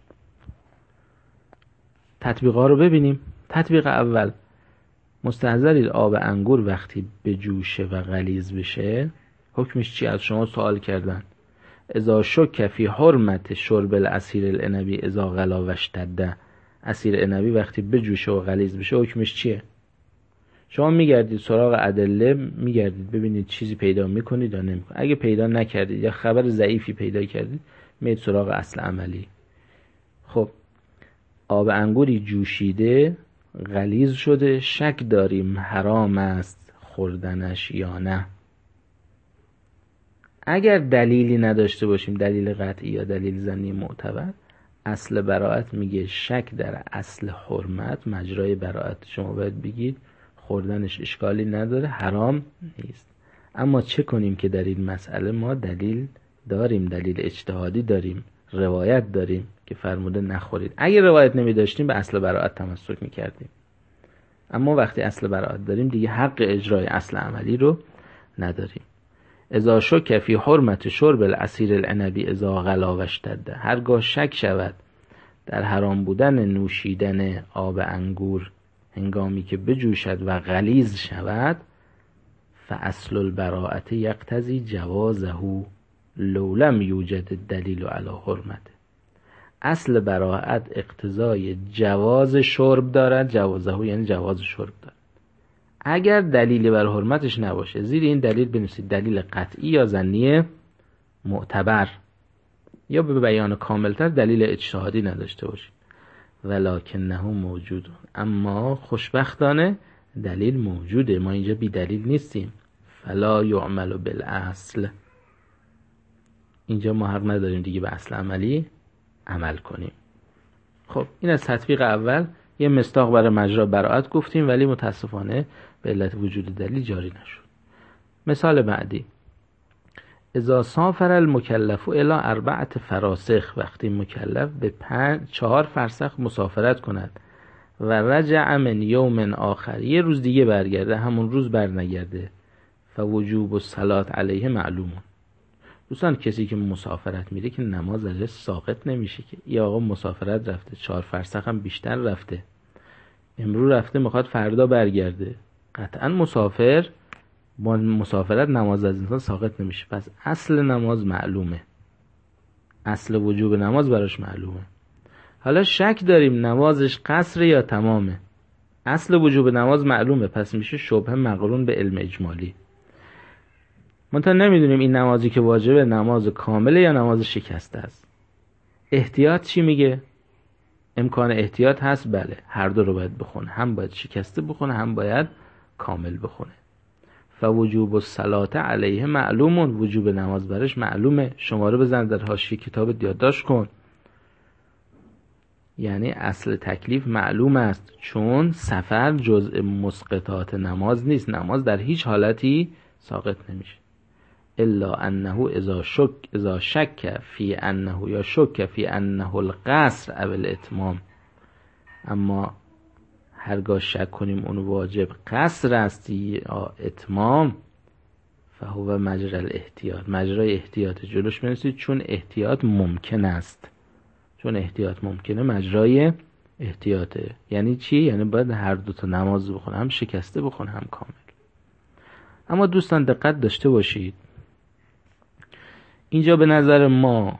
تطبیقا رو ببینیم. تطبیق اول، مستحضرید آب انگور وقتی بجوشه و غلیظ بشه حکمش چی؟ از شما سوال کردن. اذا شک فی حرمت شرب العصیر العنبی اذا غلا و اشتد. عصیر عنبی وقتی بجوشه و غلیظ بشه حکمش چیه؟ شما میگردید سراغ ادله، میگردید ببینید چیزی پیدا میکنید یا نمیکنید. اگه پیدا نکردید یا خبر ضعیفی پیدا کردید میید سراغ اصل عملی. خب آب انگوری جوشیده غلیظ شده، شک داریم حرام است خوردنش یا نه. اگر دلیلی نداشته باشیم، دلیل قطعی یا دلیل ظنی معتبر، اصل براءت میگه شک در اصل حرمت مجرای براءت. شما باید بگید خوردنش اشکالی نداره، حرام نیست. اما چه کنیم که در این مسئله ما دلیل داریم، دلیل اجتهادی داریم، روایت داریم که فرموده نخورید. اگه روایت نمی داشتیم به اصل براءت تمسک میکردیم. اما وقتی اصل براءت داریم دیگه حق اجرای اصل عملی رو نداریم. اذا شک فی حرمت شرب العصیر العنبی اذا غلا و اشتد. هرگاه شک شود در حرام بودن نوشیدن آب انگور هنگامی که بجوشد و غلیظ شود، فاصل البراءت یقتضی جوازه لو لم یوجد الدلیل علی حرمته. اصل براءت اقتضای جواز شرب دارد. جوازه یعنی جواز شرب دارد اگر دلیلی بر حرمتش نباشه. زیر این دلیل بنویسید دلیل قطعی یا ظنی معتبر، یا به بیان کاملتر دلیل اجتهادی نداشته باشید. ولکنه موجود، اما خوشبختانه دلیل موجوده، ما اینجا بی دلیل نیستیم. فلا یعمل بالاصل. اینجا ما حق نداریم دیگه به اصل عملی عمل کنیم. خب این از تطبیق اول. یه مصداق برای مجرا براءت گفتیم ولی متاسفانه به علت وجود دلیل جاری نشد. مثال بعدی: اذا سافر المکلف الی 4 فراسخ، وقتی مکلف به 4 فرسخ مسافرت کند و رجع من یوم آخر، یه روز دیگه برگرده، همون روز برنگرده، فوجوب الصلاة علیه معلومون. دوستان کسی که مسافرت میره که نماز ازش ساقط نمیشه که. یه آقا مسافرت رفته 4 فرسخ هم بیشتر رفته، امروز رفته میخواد فردا برگرده، قطعا مسافر با مسافرت نماز از انسان ساقط نمیشه. پس اصل نماز معلومه، اصل وجوب نماز براش معلومه. حالا شک داریم نمازش قصر یا تمامه. اصل وجوب نماز معلومه، پس میشه شبهه مقرون به علم اجمالی. منتها نمیدونیم این نمازی که واجبه نماز کامله یا نماز شکسته است. احتیاط چی میگه؟ امکان احتیاط هست، بله، هر دو رو باید بخونه، هم باید شکسته بخونه هم باید کامل بخونه. فوجوب الصلاة علیه معلومون، وجوب نماز برش معلومه. شماره بزن در حاشیه کتاب یادداشت کن. یعنی اصل تکلیف معلوم است، چون سفر جزء مسقطات نماز نیست. نماز در هیچ حالتی ساقط نمیشه الا انه اذا شک فی انه، یا شک فی انه القصر او الاتمام. اما هرگاه شک کنیم اون واجب قصر است یا اتمام، فهو مجرى الاحتیاط، مجرای احتیاط جلوش بنویسید، چون احتیاط ممکن است. چون احتیاط ممکنه مجرای احتیاطه. یعنی چی؟ یعنی باید هر دو تا نماز بخونه، هم شکسته بخونه هم کامل. اما دوستان دقت داشته باشید، اینجا به نظر ما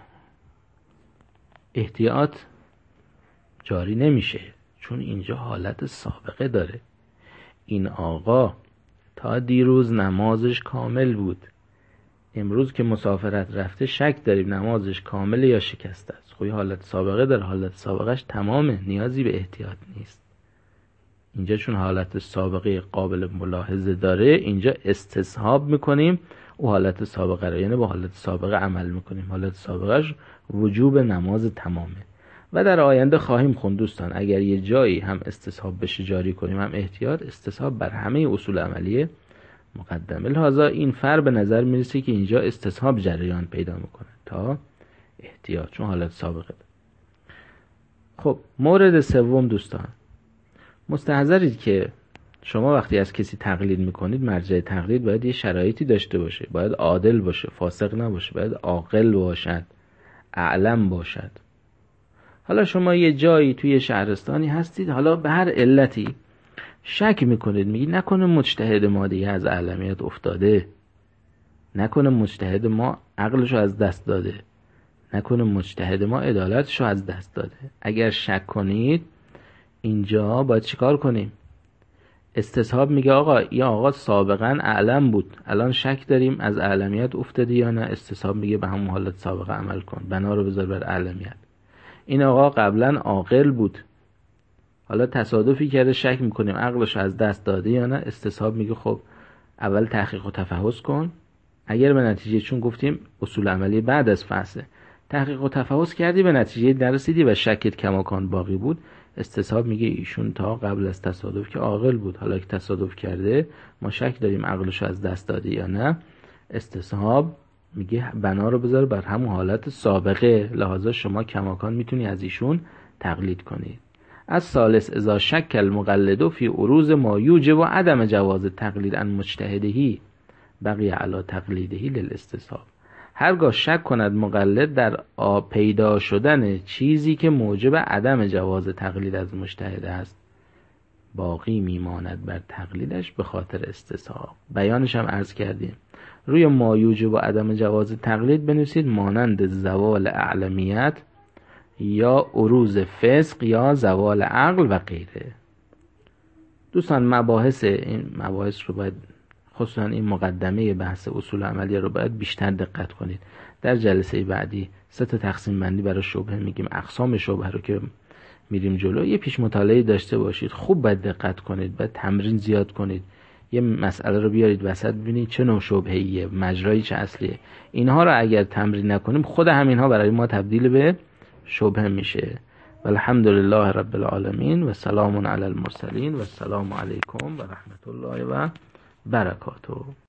احتیاط جاری نمیشه، چون اینجا حالت سابقه داره. این آقا تا دیروز نمازش کامل بود، امروز که مسافرت رفته شک داریم نمازش کامله یا شکسته است. خب حالت سابقه داره، حالت سابقهش تمامه، نیازی به احتیاط نیست. اینجا چون حالت سابقه قابل ملاحظه داره، اینجا استصحاب میکنیم او حالت سابقه رو، یعنی با حالت سابقه عمل میکنیم. حالت سابقهش وجوب نماز تمامه. و در آینده خواهیم خوند دوستان، اگر یه جایی هم استصحاب بشه جاری کنیم هم احتیاط، استصحاب بر همه اصول عملیه مقدمه. لحاظا این فرق به نظر میرسه که اینجا استصحاب جریان پیدا میکنه تا احتیاط، چون حالت سابقه ده. خب مورد سوم دوستان، مستحضرید که شما وقتی از کسی تقلید میکنید، مرجع تقلید باید یه شرایطی داشته باشه. باید عادل باشه، فاسق نباشه، باید عاقل باشد، اعلم باشد. حالا شما یه جایی توی شهرستانی هستید، حالا به هر علتی شک میکنید، میگی نکنه مجتهد ما دیگه از اعلمیت افتاده، نکنه مجتهد ما عقلشو از دست داده، نکنه مجتهد ما عدالتشو از دست داده. اگر شک کنید اینجا باید چیکار کنیم؟ استصحاب میگه آقا یا آقا سابقا اعلم بود، الان شک داریم از اعلمیت افتاده یا نه. استصحاب میگه به همون حالت سابقه عمل کن، بنا رو بذار بر اعلمیت. این آقا قبلا عاقل بود، حالا تصادفی کرده، شک میکنیم عقلش از دست داده یا نه. استصحاب میگه خب اول تحقیق و تفحص کن. اگر به نتیجه، چون گفتیم اصول عملی بعد از فحصه، تحقیق و تفحص کردی به نتیجه نرسیدی و شکت کماکان باقی بود، استصحاب میگه ایشون تا قبل از تصادف که عاقل بود، حالا که تصادف کرده ما شک داریم عقلش از دست داده یا نه. استصحاب میگه بنا رو بذار بر همون حالت سابقه، لحاظا شما کماکان میتونی از ایشون تقلید کنید. از ثالث اذا شک المقلد فی عروض ما یوجب و عدم جواز تقلید عن مجتهدهی بقی علی تقلیدهی للاستصحاب. هرگاه شک کند مقلد در پیدا شدن چیزی که موجب عدم جواز تقلید از مجتهد است، باقی میماند بر تقلیدش به خاطر استصحاب. بیانش هم عرض کردیم. روی ما یوجب و عدم جواز تقلید بنویسید مانند زوال اعلمیت یا عروض فسق یا زوال عقل و غیره. دوستان این مباحث رو باید، خصوصا این مقدمه بحث اصول عملیه رو باید بیشتر دقت کنید. در جلسه بعدی 3 تقسیم بندی برای شبهه میگیم، اقسام شبهه رو که میریم جلو. یه پیش مطالعه داشته باشید، خوب باید دقت کنید، باید تمرین زیاد کنید. یه مسئله رو بیارید وسط ببینید چه نوع شبهه‌ایه، مجرایی چه اصلیه. اینها رو اگر تمرین نکنیم خود همینها برای ما تبدیل به شبهه میشه. والحمدلله رب العالمین و سلام علی المرسلین و السلام علیکم و رحمت الله و برکاته.